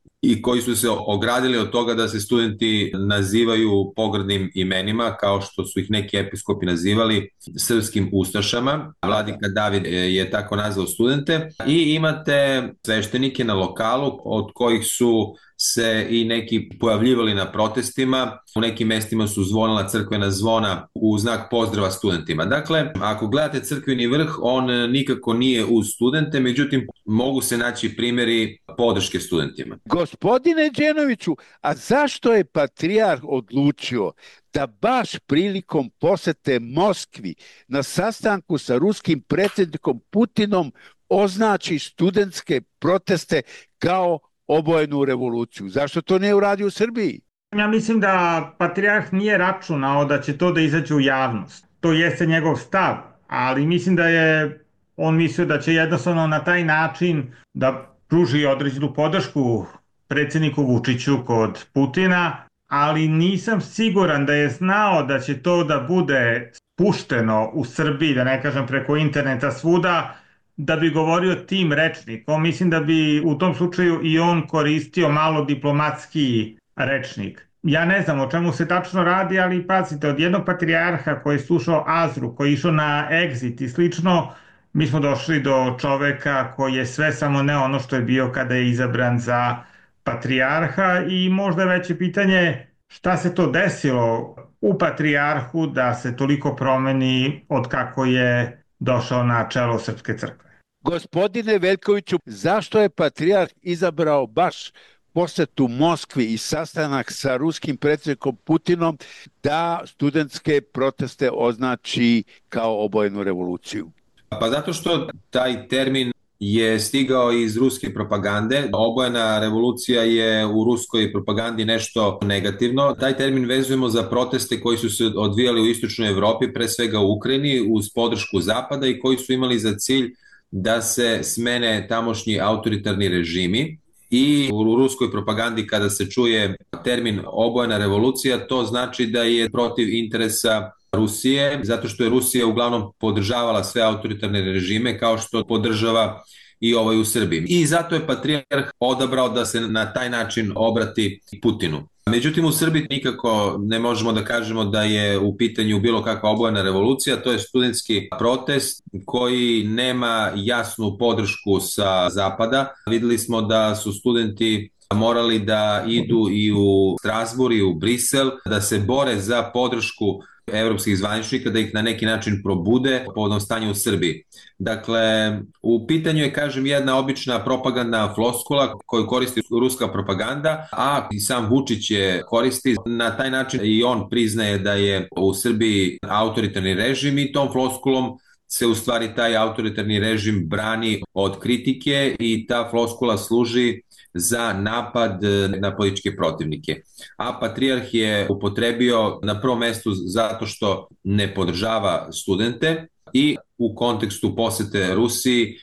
i koji su se ogradili od toga da se studenti nazivaju pogrdnim imenima, kao što su ih neki episkopi nazivali srpskim ustašama. Vladika David je tako nazvao studente. I imate sveštenike na lokalu, od kojih su se i neki pojavljivali na protestima. U nekim mestima su zvonila crkvena zvona u znak pozdrava studentima. Dakle, ako gledate crkveni vrh, on nikako nije uz studente, međutim, mogu se naći primjeri podrške studentima. Gospodine Đenoviću, a zašto je patrijarh odlučio da baš prilikom posete Moskvi na sastanku sa ruskim predsjednikom Putinom označi studentske proteste kao obojenu revoluciju? Zašto to ne uradi u Srbiji? Ja mislim da patrijarh nije računao da će to da izađe u javnost. To jeste njegov stav, ali mislim da je on mislio da će jednostavno na taj način da pruži određenu podršku predsjedniku Vučiću kod Putina, ali nisam siguran da je znao da će to da bude pušteno u Srbiji, da ne kažem preko interneta svuda, da bi govorio tim rečnikom. Mislim da bi u tom slučaju i on koristio malo diplomatski rečnik. Ja ne znam o čemu se tačno radi, ali pazite, od jednog patrijarha koji je slušao Azru, koji je išao na Exit i slično, mi smo došli do čoveka koji je sve samo ne ono što je bio kada je izabran za patrijarha i možda veće pitanje šta se to desilo u patrijarhu da se toliko promeni od kako je došao na čelo Srpske crkve. Gospodine Veljkoviću, zašto je patrijarh izabrao baš posetu Moskvi i sastanak sa ruskim predsjednikom Putinom da studentske proteste označi kao obojenu revoluciju? Pa zato što taj termin je stigao iz ruske propagande. Obojena revolucija je u ruskoj propagandi nešto negativno. Taj termin vezujemo za proteste koji su se odvijali u istočnoj Evropi, pre svega u Ukrajini, uz podršku Zapada i koji su imali za cilj da se smene tamošnji autoritarni režimi. I u ruskoj propagandi kada se čuje termin obojena revolucija, to znači da je protiv interesa Rusije, zato što je Rusija uglavnom podržavala sve autoritarne režime kao što podržava i ovaj u Srbiji. I zato je patrijarh odabrao da se na taj način obrati Putinu. Međutim, u Srbiji nikako ne možemo da kažemo da je u pitanju bilo kakva obojena revolucija, to je studentski protest koji nema jasnu podršku sa Zapada. Videli smo da su studenti morali da idu i u Strasbourg i u Brisel, da se bore za podršku evropskih zvaničnika, da ih na neki način probude povodom stanja u Srbiji. Dakle, u pitanju je, kažem, jedna obična propagandna floskula koju koristi ruska propaganda, a i sam Vučić je koristi. Na taj način i on priznaje da je u Srbiji autoritarni režim i tom floskulom se u stvari taj autoritarni režim brani od kritike i ta floskula služi za napad na političke protivnike. A patrijarh je upotrebio na prvom mestu zato što ne podržava studente i u kontekstu posete Rusiji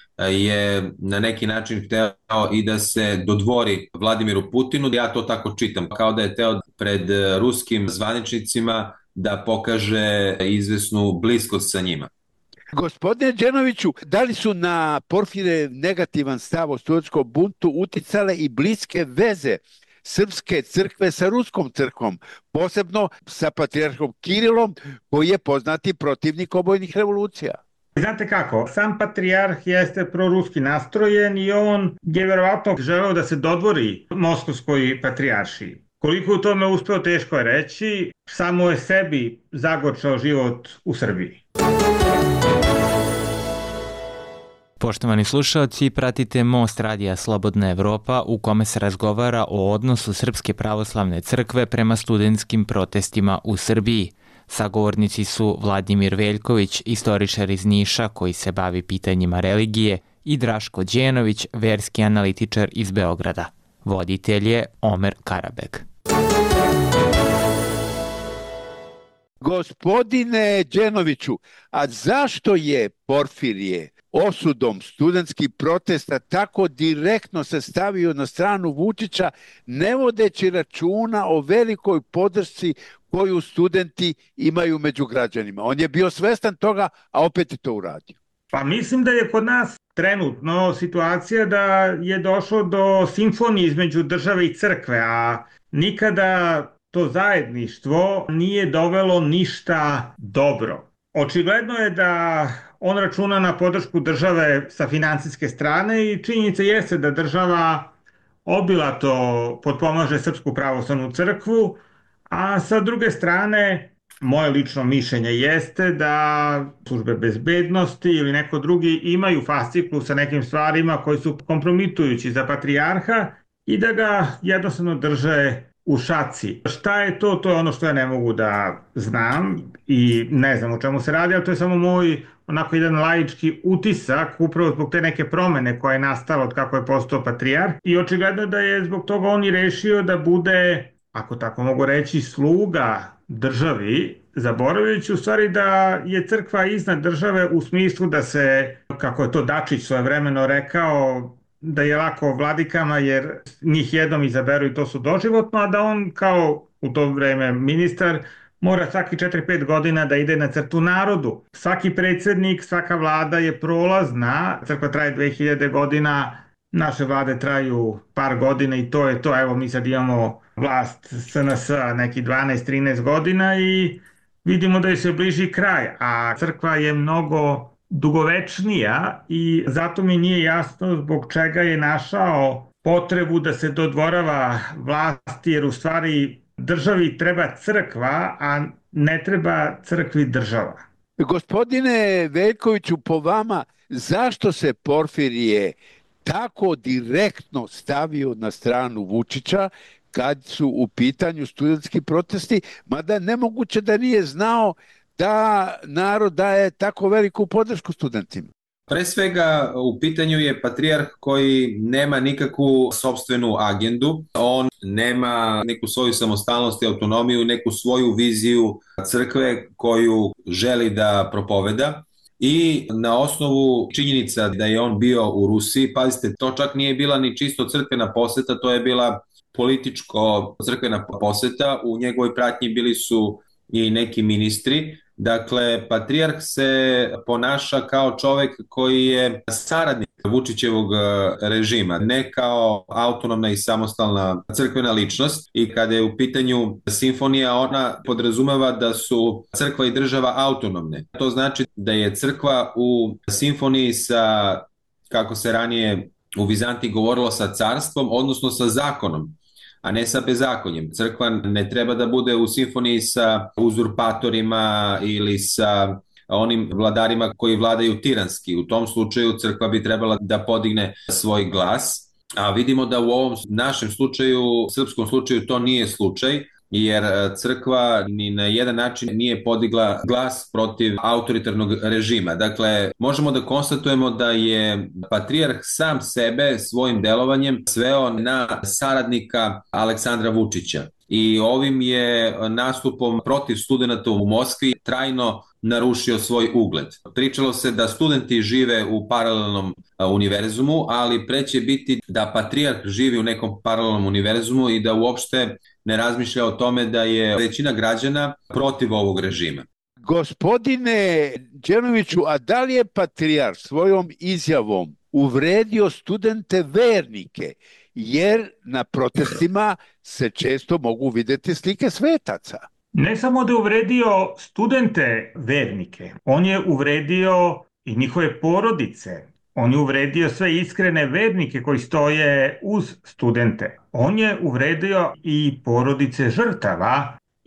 je na neki način hteo i da se dodvori Vladimiru Putinu. Ja to tako čitam, kao da je hteo pred ruskim zvaničnicima da pokaže izvesnu bliskost sa njima. Gospodine Đenoviću, da li su na Porfire negativan stav o studentskom buntu uticale i bliske veze Srpske crkve sa Ruskom crkvom, posebno sa patrijarhom Kirilom, koji je poznati protivnik obojnih revolucija? Znate kako, sam patrijarh jeste proruski nastrojen i on je verovatno želeo da se dodvori Moskovskoj patrijaršiji. Koliko u tome uspeo, teško je reći, samo je sebi zagorčao život u Srbiji. Poštovani slušalci, pratite Most radija Slobodna Evropa u kome se razgovara o odnosu Srpske pravoslavne crkve prema studentskim protestima u Srbiji. Sagovornici su Vladimir Veljković, istoričar iz Niša koji se bavi pitanjima religije, i Draško Đenović, verski analitičar iz Beograda. Voditelj je Omer Karabeg. Gospodine Đenoviću, a zašto je Porfirije osudom studentskih protesta tako direktno se stavio na stranu Vučića, ne vodeći računa o velikoj podršci koju studenti imaju među građanima? On je bio svestan toga, a opet je to uradio. Pa mislim da je kod nas trenutno situacija da je došlo do simfonije između države i crkve, a nikada to zajedništvo nije dovelo ništa dobro. Očigledno je da on računa na podršku države sa financijske strane i činjenica jeste da država obilato potpomaže Srpsku pravoslavnu crkvu, a sa druge strane moje lično mišljenje jeste da službe bezbednosti ili neko drugi imaju fasciklu sa nekim stvarima koji su kompromitujući za patrijarha i da ga jednostavno drže u šaci. Šta je to? To je ono što ja ne mogu da znam i ne znam o čemu se radi, ali to je samo moj onako jedan laički utisak upravo zbog te neke promene koja je nastala od kako je postao patrijarh i očigledno da je zbog toga on i rešio da bude, ako tako mogu reći, sluga državi, zaboravljajući u stvari da je crkva iznad države u smislu da se, kako je to Dačić svojevremeno rekao, da je lako vladikama jer njih jednom izaberu i to su doživotno, a da on kao u to vreme ministar mora svaki četiri pet godina da ide na crtu narodu. Svaki predsjednik, svaka vlada je prolazna, crkva traje dve hiljade godina, naše vlade traju par godina i to je to. Evo mi sad imamo vlast S N S neki dvanaest trinaest godina i vidimo da je se bliži kraj, a crkva je mnogo dugovečnija i zato mi nije jasno zbog čega je našao potrebu da se dodvorava vlasti, jer u stvari državi treba crkva, a ne treba crkvi država. Gospodine Veljkoviću, po vama, zašto se Porfirije tako direktno stavio na stranu Vučića kad su u pitanju studentski protesti, mada je nemoguće da nije znao da narod daje tako veliku podršku studentima? Pre svega u pitanju je patrijarh koji nema nikakvu sopstvenu agendu, on nema neku svoju samostalnost i autonomiju, neku svoju viziju crkve koju želi da propoveda. I na osnovu činjenica da je on bio u Rusiji, pazite, to čak nije bila ni čisto crkvena poseta, to je bila političko-crkvena poseta, u njegovoj pratnji bili su i neki ministri. Dakle, patrijarh se ponaša kao čovek koji je saradnik Vučićevog režima, ne kao autonomna i samostalna crkvena ličnost. I kada je u pitanju simfonija, ona podrazumeva da su crkva i država autonomne. To znači da je crkva u simfoniji sa, kako se ranije u Vizantiji govorilo, sa carstvom, odnosno sa zakonom, a ne sa bezakonjem. Crkva ne treba da bude u simfoniji sa uzurpatorima ili sa onim vladarima koji vladaju tiranski. U tom slučaju crkva bi trebala da podigne svoj glas, a vidimo da u ovom našem slučaju, srpskom slučaju, to nije slučaj, jer crkva ni na jedan način nije podigla glas protiv autoritarnog režima. Dakle, možemo da konstatujemo da je patrijarh sam sebe svojim delovanjem sveo na saradnika Aleksandra Vučića. I ovim je nastupom protiv studenata u Moskvi trajno narušio svoj ugled. Pričalo se da studenti žive u paralelnom univerzumu, ali pre će biti da patrijarh živi u nekom paralelnom univerzumu i da uopšte ne razmišlja o tome da je većina građana protiv ovog režima. Gospodine Đenoviću, a da li je patrijarh svojom izjavom uvredio studente vernike? Jer na protestima se često mogu vidjeti slike svetaca. Ne samo da je uvredio studente vernike, on je uvredio i njihove porodice. On je uvredio sve iskrene vernike koji stoje uz studente. On je uvredio i porodice žrtava i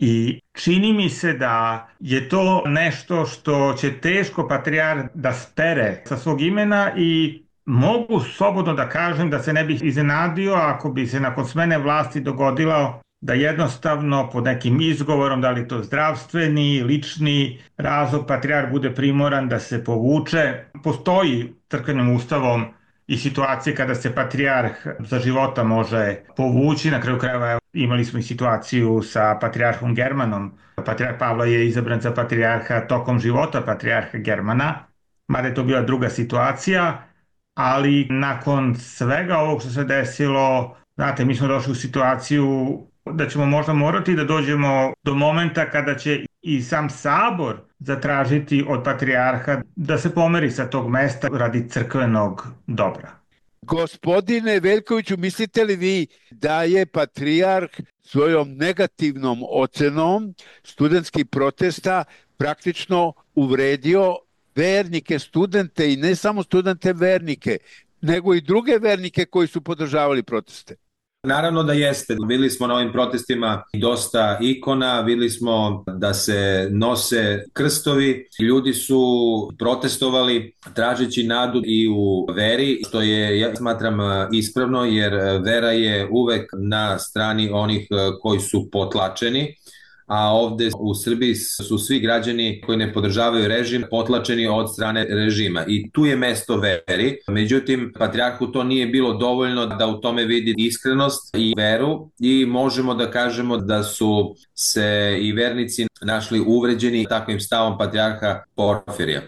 čini mi se da je to nešto što će teško patrijarh da spere sa svog imena i mogu slobodno da kažem da se ne bih iznenadio ako bi se nakon smene vlasti dogodilo da jednostavno pod nekim izgovorom, da li to zdravstveni, lični razlog, patrijarh bude primoran da se povuče. Postoji crkvenim ustavom i situacije kada se patrijarh za života može povući. Na kraju krajeva imali smo i situaciju sa patrijarhom Germanom. Patrijarh Pavle je izabran za patrijarha tokom života patrijarha Germana, mada je to bila druga situacija, ali nakon svega ovog što se desilo, znate, mi smo došli u situaciju da ćemo možda morati da dođemo do momenta kada će i sam sabor zatražiti od patrijarha da se pomeri sa tog mesta radi crkvenog dobra. Gospodine Veljkoviću, mislite li vi da je patrijarh svojom negativnom ocenom studentskih protesta praktično uvredio vernike, studente i ne samo studente vernike, nego i druge vernike koji su podržavali proteste? Naravno da jeste. Videli smo na ovim protestima dosta ikona, videli smo da se nose krstovi. Ljudi su protestovali tražeći nadu i u veri, što je, ja smatram, ispravno, jer vera je uvek na strani onih koji su potlačeni. A ovde u Srbiji su svi građani koji ne podržavaju režim potlačeni od strane režima i tu je mesto veri. Međutim, patrijarhu to nije bilo dovoljno da u tome vidi iskrenost i veru i možemo da kažemo da su se i vernici našli uvređeni takvim stavom patrijarha Porfirija.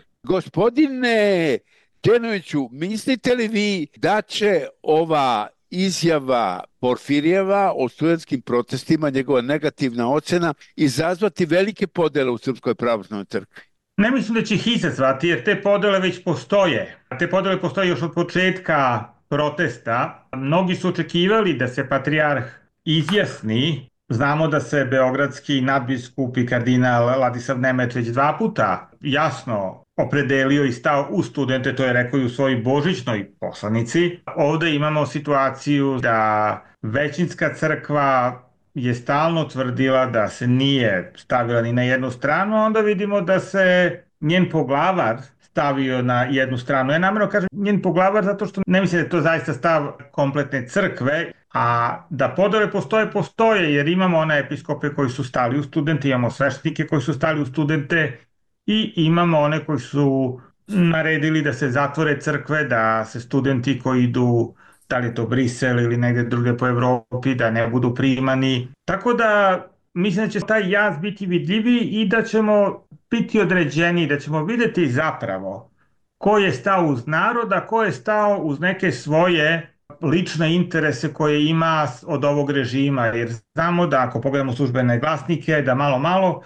Gospodine Đenoviću, mislite li vi da će ova izjava Porfirijeva o studentskim protestima, njegova negativna ocena, izazvati velike podele u Srpskoj pravoslavnoj crkvi? Ne mislim da će ih izazvati, jer te podele već postoje. Te podele postoje još od početka protesta. Mnogi su očekivali da se patrijarh izjasni. Znamo da se beogradski nadbiskup i kardinal Ladislav Nemet već dva puta jasno opredelio i stao u studente, to je rekao i u svojoj božićnoj poslanici. Ovde imamo situaciju da većinska crkva je stalno tvrdila da se nije stavila ni na jednu stranu, onda vidimo da se njen poglavar stavio na jednu stranu. Ja namjerno kažem njen poglavar zato što ne mislim da je to zaista stav kompletne crkve, a da podele postoje, postoje, jer imamo one episkope koji su stali u studente, imamo sveštenike koji su stali u studente i imamo one koji su naredili da se zatvore crkve, da se studenti koji idu, da li je to Brisel ili negde druge po Evropi, da ne budu primani. Tako da mislim da će taj jaz biti vidljiviji i da ćemo biti određeni, da ćemo videti zapravo ko je stao uz naroda, ko je stao uz neke svoje lične interese koje ima od ovog režima, jer znamo da ako pogledamo službene glasnike, da malo malo,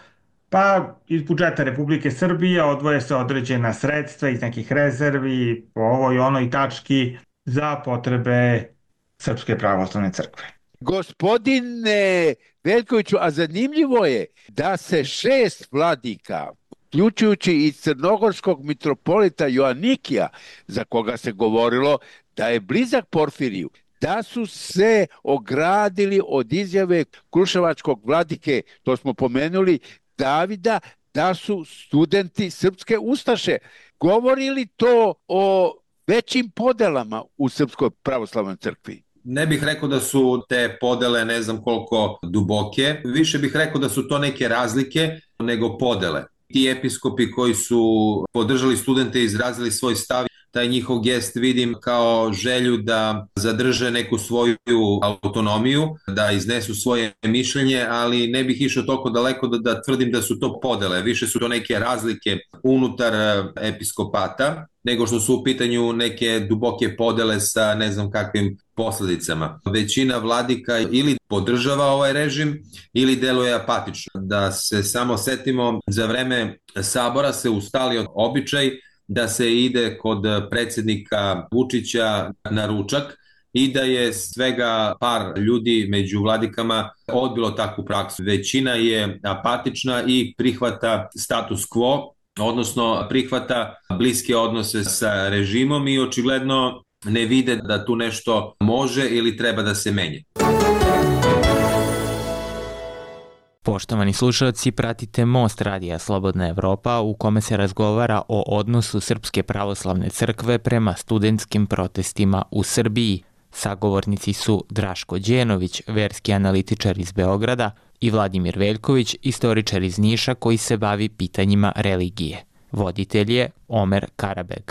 pa iz budžeta Republike Srbije odvoje se određena sredstva iz nekih rezervi, po ovoj onoj tački, za potrebe Srpske pravoslavne crkve. Gospodine Veljkoviću, a zanimljivo je da se šest vladika, uključujući i crnogorskog mitropolita Joanikija, za koga se govorilo da je blizak Porfiriju, da su se ogradili od izjave kruševačkog vladike, to smo pomenuli, Davida, da su studenti srpske ustaše. Govori li to o većim podelama u Srpskoj pravoslavnoj crkvi? Ne bih rekao da su te podele ne znam koliko duboke, više bih rekao da su to neke razlike nego podele. Ti episkopi koji su podržali studente i izrazili svoj stav, taj njihov gest vidim kao želju da zadrže neku svoju autonomiju, da iznesu svoje mišljenje, ali ne bih išao toliko daleko da, da tvrdim da su to podele. Više su to neke razlike unutar episkopata, nego što su u pitanju neke duboke podele sa ne znam kakvim posledicama. Većina vladika ili podržava ovaj režim ili deluje apatično. Da se samo setimo, za vreme sabora se ustalio običaj da se ide kod predsjednika Vučića na ručak i da je svega par ljudi među vladikama odbilo takvu praksu. Većina je apatična i prihvata status quo, odnosno prihvata bliske odnose sa režimom i očigledno ne vide da tu nešto može ili treba da se menja. Poštovani slušalci, pratite Most radija Slobodna Evropa u kome se razgovara o odnosu Srpske pravoslavne crkve prema studentskim protestima u Srbiji. Sagovornici su Draško Đenović, verski analitičar iz Beograda, i Vladimir Veljković, istoričar iz Niša koji se bavi pitanjima religije. Voditelj je Omer Karabeg.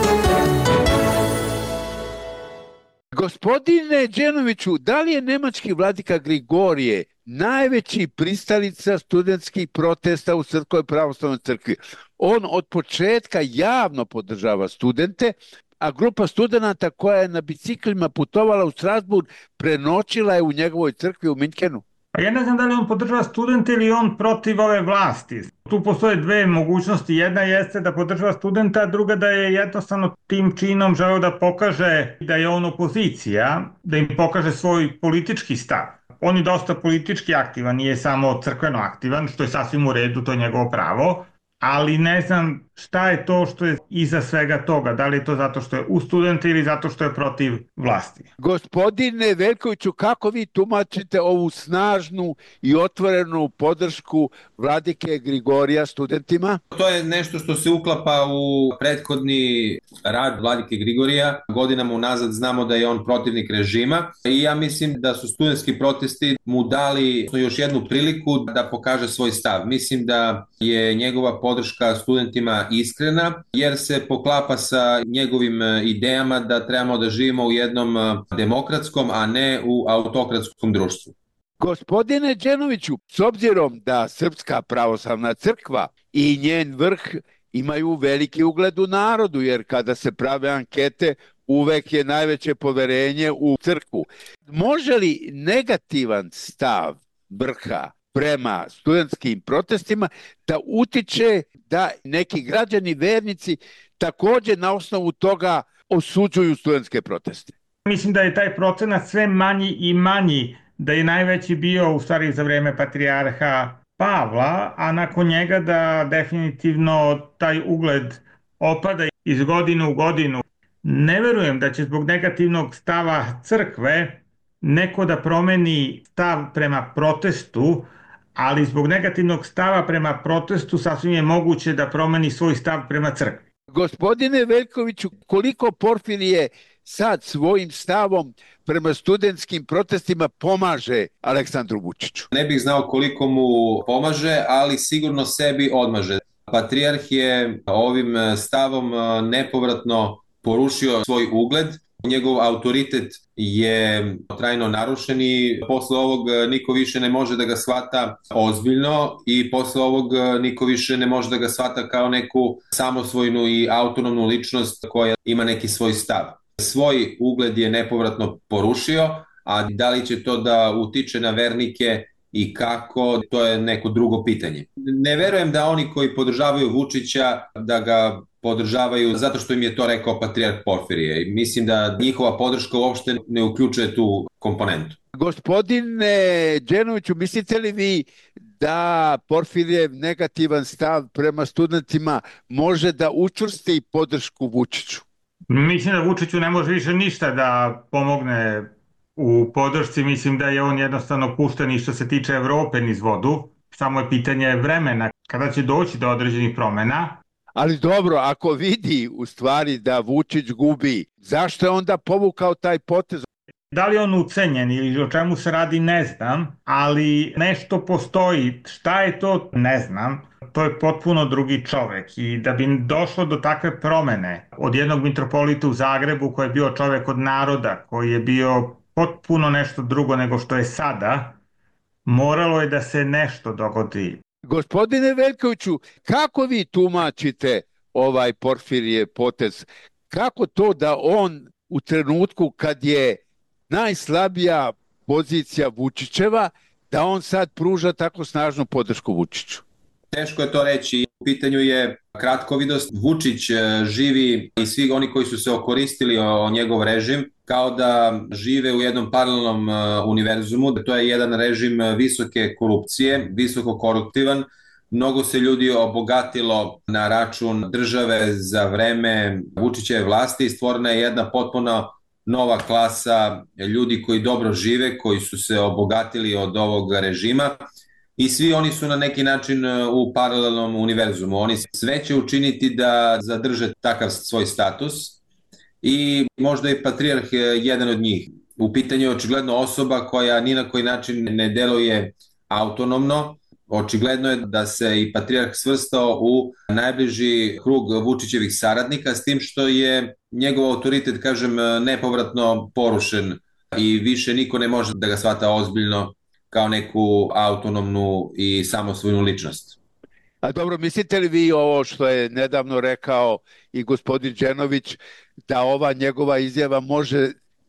Gospodine Đenoviću, da li je nemački vladika Grigorije najveći pristalica studentskih protesta u Srpskoj pravoslavnoj crkvi? On od početka javno podržava studente, a grupa studenata koja je na biciklima putovala u Strasburg prenoćila je u njegovoj crkvi u Minhenu. Ja ne znam da li on podržava studente ili on protiv ove vlasti. Tu postoje dve mogućnosti. Jedna jeste da podržava studenta, a druga da je jednostavno tim činom želeo da pokaže da je on opozicija, da im pokaže svoj politički stav. On je dosta politički aktivan, nije samo crkveno aktivan, što je sasvim u redu, to je njegovo pravo. Ali ne znam šta je to što je iza svega toga, da li je to zato što je u studente ili zato što je protiv vlasti. Gospodine Veljkoviću, kako vi tumačite ovu snažnu i otvorenu podršku vladike Grigorija studentima? To je nešto što se uklapa u prethodni rad vladike Grigorija. Godinama unazad znamo da je on protivnik režima i ja mislim da su studentski protesti mu dali još jednu priliku da pokaže svoj stav. Mislim da je njegova podrška studentima iskrena, jer se poklapa sa njegovim idejama da trebamo da živimo u jednom demokratskom, a ne u autokratskom društvu. Gospodine Đenoviću, s obzirom da Srpska pravoslavna crkva i njen vrh imaju veliki ugled u narodu, jer kada se prave ankete, uvek je najveće poverenje u crkvu. Može li negativan stav vrha prema studentskim protestima da utiče da neki građani, vernici također na osnovu toga osuđuju studentske proteste? Mislim da je taj procenat sve manji i manji, da je najveći bio u stvari za vreme patrijarha Pavla, a nakon njega da definitivno taj ugled opada iz godine u godinu. Ne verujem da će zbog negativnog stava crkve neko da promeni stav prema protestu, ali zbog negativnog stava prema protestu sasvim je moguće da promeni svoj stav prema crkvi. Gospodine Veljkoviću, koliko Porfirije sad svojim stavom prema studentskim protestima pomaže Aleksandru Vučiću? Ne bih znao koliko mu pomaže, ali sigurno sebi odmaže. Patrijarh je ovim stavom nepovratno porušio svoj ugled. Njegov autoritet je trajno narušen i posle ovog niko više ne može da ga shvata ozbiljno i posle ovog niko više ne može da ga shvata kao neku samosvojnu i autonomnu ličnost koja ima neki svoj stav. Svoj ugled je nepovratno porušio, a da li će to da utiče na vernike i kako, to je neko drugo pitanje. Ne verujem da oni koji podržavaju Vučića da ga podržavaju zato što im je to rekao patrijarh Porfirije. Mislim da njihova podrška uopšte ne uključuje tu komponentu. Gospodine Đenoviću, mislite li vi da Porfirijev negativan stav prema studentima može da učvrsti podršku Vučiću? Mislim da Vučiću ne može više ništa da pomogne u podršci. Mislim da je on jednostavno pušten i što se tiče Evrope niz vodu. Samo je pitanje vremena kada će doći do određenih promjena. Ali dobro, ako vidi u stvari da Vučić gubi, zašto je onda povukao taj potez? Da li je on ucenjen ili o čemu se radi ne znam, ali nešto postoji. Šta je to ne znam. To je potpuno drugi čovek i da bi došlo do takve promene od jednog mitropolita u Zagrebu koji je bio čovek od naroda, koji je bio potpuno nešto drugo nego što je sada, moralo je da se nešto dogodi. Gospodine Veljkoviću, kako vi tumačite ovaj Porfirijev potez? Kako to da on u trenutku kad je najslabija pozicija Vučićeva, da on sad pruža tako snažnu podršku Vučiću? Teško je to reći. U pitanju je kratkovidost. Vučić živi i svi oni koji su se okoristili o njegov režim kao da žive u jednom paralelnom univerzumu. To je jedan režim visoke korupcije, visoko koruptivan. Mnogo se ljudi obogatilo na račun države za vreme Vučićeve vlasti i stvorena je jedna potpuno nova klasa ljudi koji dobro žive, koji su se obogatili od ovog režima. i svi oni su na neki način u paralelnom univerzumu. Oni sve će učiniti da zadrže takav svoj status i možda i patrijarh je jedan od njih. U pitanju je očigledno osoba koja ni na koji način ne deluje autonomno. Očigledno je da se i patrijarh svrstao u najbliži krug Vučićevih saradnika, s tim što je njegov autoritet, kažem, nepovratno porušen i više niko ne može da ga shvata ozbiljno kao neku autonomnu i samosvojnu ličnost. A dobro, mislite li vi ovo što je nedavno rekao i gospodin Đenović, da ova njegova izjava može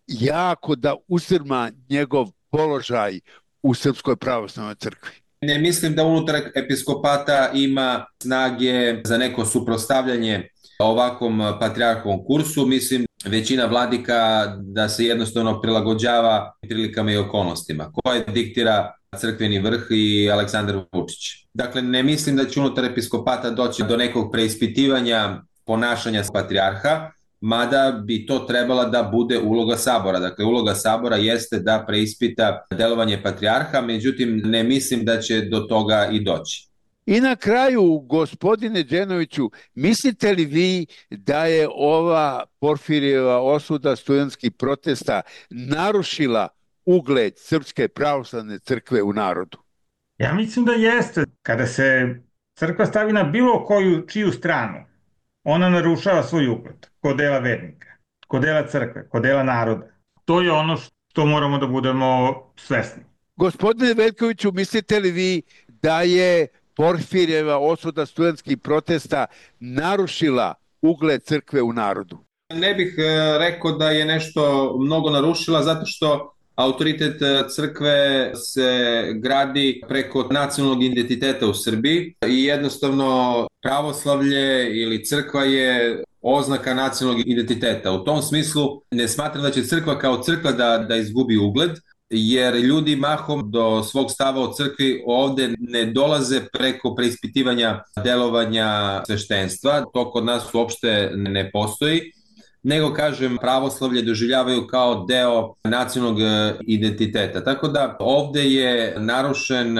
jako da usrma njegov položaj u Srpskoj pravoslavnoj crkvi? Ne mislim da unutar episkopata ima snage za neko suprotstavljanje ovakvom patrijarhovom kursu. Mislim, većina vladika da se jednostavno prilagođava prilikama i okolnostima koje diktira crkveni vrh i Aleksandar Vučić. Dakle, ne mislim da će unutar episkopata doći do nekog preispitivanja ponašanja patrijarha, mada bi to trebala da bude uloga sabora. Dakle, uloga sabora jeste da preispita delovanje patrijarha, međutim, ne mislim da će do toga i doći. I na kraju, gospodine Đenoviću, mislite li vi da je ova Porfirijeva osuda studentskih protesta narušila ugled Srpske pravoslavne crkve u narodu? Ja mislim da jeste. Kada se crkva stavi na bilo koju čiju stranu, ona narušava svoj ugled kod dela vernika, kod dela crkve, kod dela naroda. To je ono što moramo da budemo svesni. Gospodine Veljkoviću, mislite li vi da je Porfirijeva osuda studentskih protesta narušila ugled crkve u narodu? Ne bih rekao da je nešto mnogo narušila, zato što autoritet crkve se gradi preko nacionalnog identiteta u Srbiji i jednostavno pravoslavlje ili crkva je oznaka nacionalnog identiteta. U tom smislu ne smatram da će crkva kao crkva da, da izgubi ugled, jer ljudi mahom do svog stava o crkvi ovde ne dolaze preko preispitivanja delovanja sveštenstva. To kod nas uopšte ne postoji, nego, kažem, pravoslavlje doživljavaju kao deo nacionalnog identiteta. Tako da ovde je narušen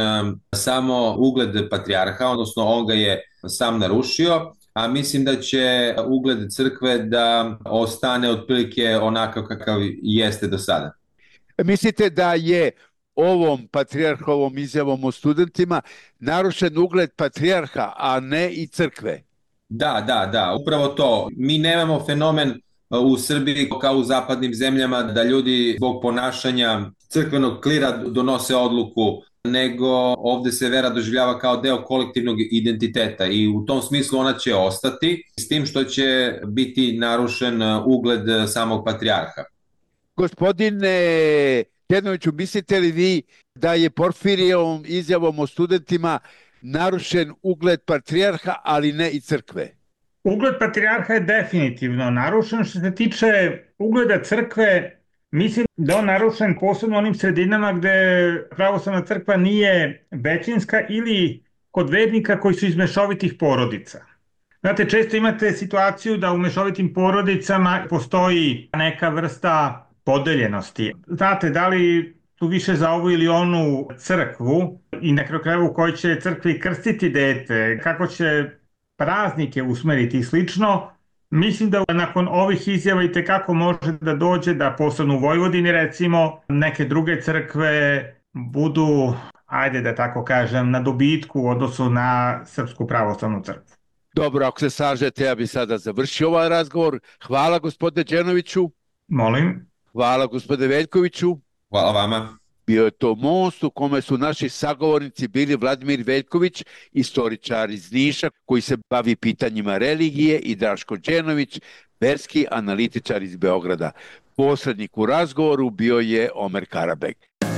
samo ugled patrijarha, odnosno on ga je sam narušio, a mislim da će ugled crkve da ostane otprilike onakav kakav jeste do sada. Mislite da je ovom patrijarhovom izjavom o studentima narušen ugled patrijarha, a ne i crkve? Da, da, da, upravo to. Mi nemamo fenomen u Srbiji kao u zapadnim zemljama da ljudi zbog ponašanja crkvenog klira donose odluku, nego ovde se vera doživljava kao deo kolektivnog identiteta i u tom smislu ona će ostati, s tim što će biti narušen ugled samog patrijarha. Gospodine Đenoviću, mislite li vi da je Porfirijevom izjavom o studentima narušen ugled patrijarha, ali ne i crkve? Ugled patrijarha je definitivno narušen. Što se tiče ugleda crkve, mislim da on narušen posebno onim sredinama gde pravoslavna crkva nije većinska ili kod vernika koji su iz mešovitih porodica. Znate, često imate situaciju da u mešovitim porodicama postoji neka vrsta podeljenosti. Znate, da li su više za ovu ili onu crkvu i na kraju krajeva u kojoj će crkvi krstiti dete, kako će praznike usmeriti i slično. Mislim da nakon ovih izjava i tekako može da dođe da posebno u Vojvodini, recimo, neke druge crkve budu, ajde da tako kažem, na dobitku u odnosu na Srpsku pravoslavnu crkvu. Dobro, ako se slažete, ja bih sada završio ovaj razgovor. Hvala, gospodine Đenoviću. Molim. Hvala, gospodine Veljkoviću. Hvala vama. Bio je to most u kome su naši sagovornici bili Vladimir Veljković, istoričar iz Niša koji se bavi pitanjima religije, i Draško Đenović, verski analitičar iz Beograda. Posrednik u razgovoru bio je Omer Karabeg.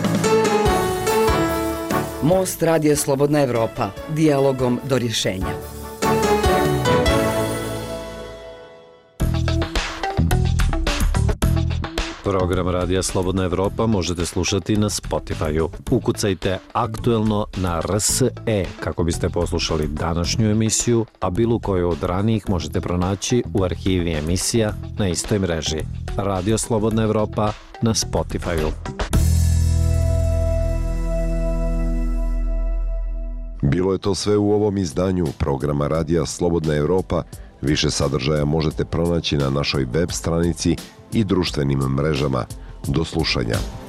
Most Radio Slobodna Evropa, dijalogom do rješenja. Program Radija Slobodna Evropa možete slušati na Spotify-u. Ukucajte aktuelno na R S E kako biste poslušali današnju emisiju, a bilo koju od ranijih možete pronaći u arhivi emisija na istoj mreži. Radio Slobodna Evropa na Spotify-u. Bilo je to sve u ovom izdanju programa Radija Slobodna Evropa. Više sadržaja možete pronaći na našoj web stranici i društvenim mrežama. Do slušanja.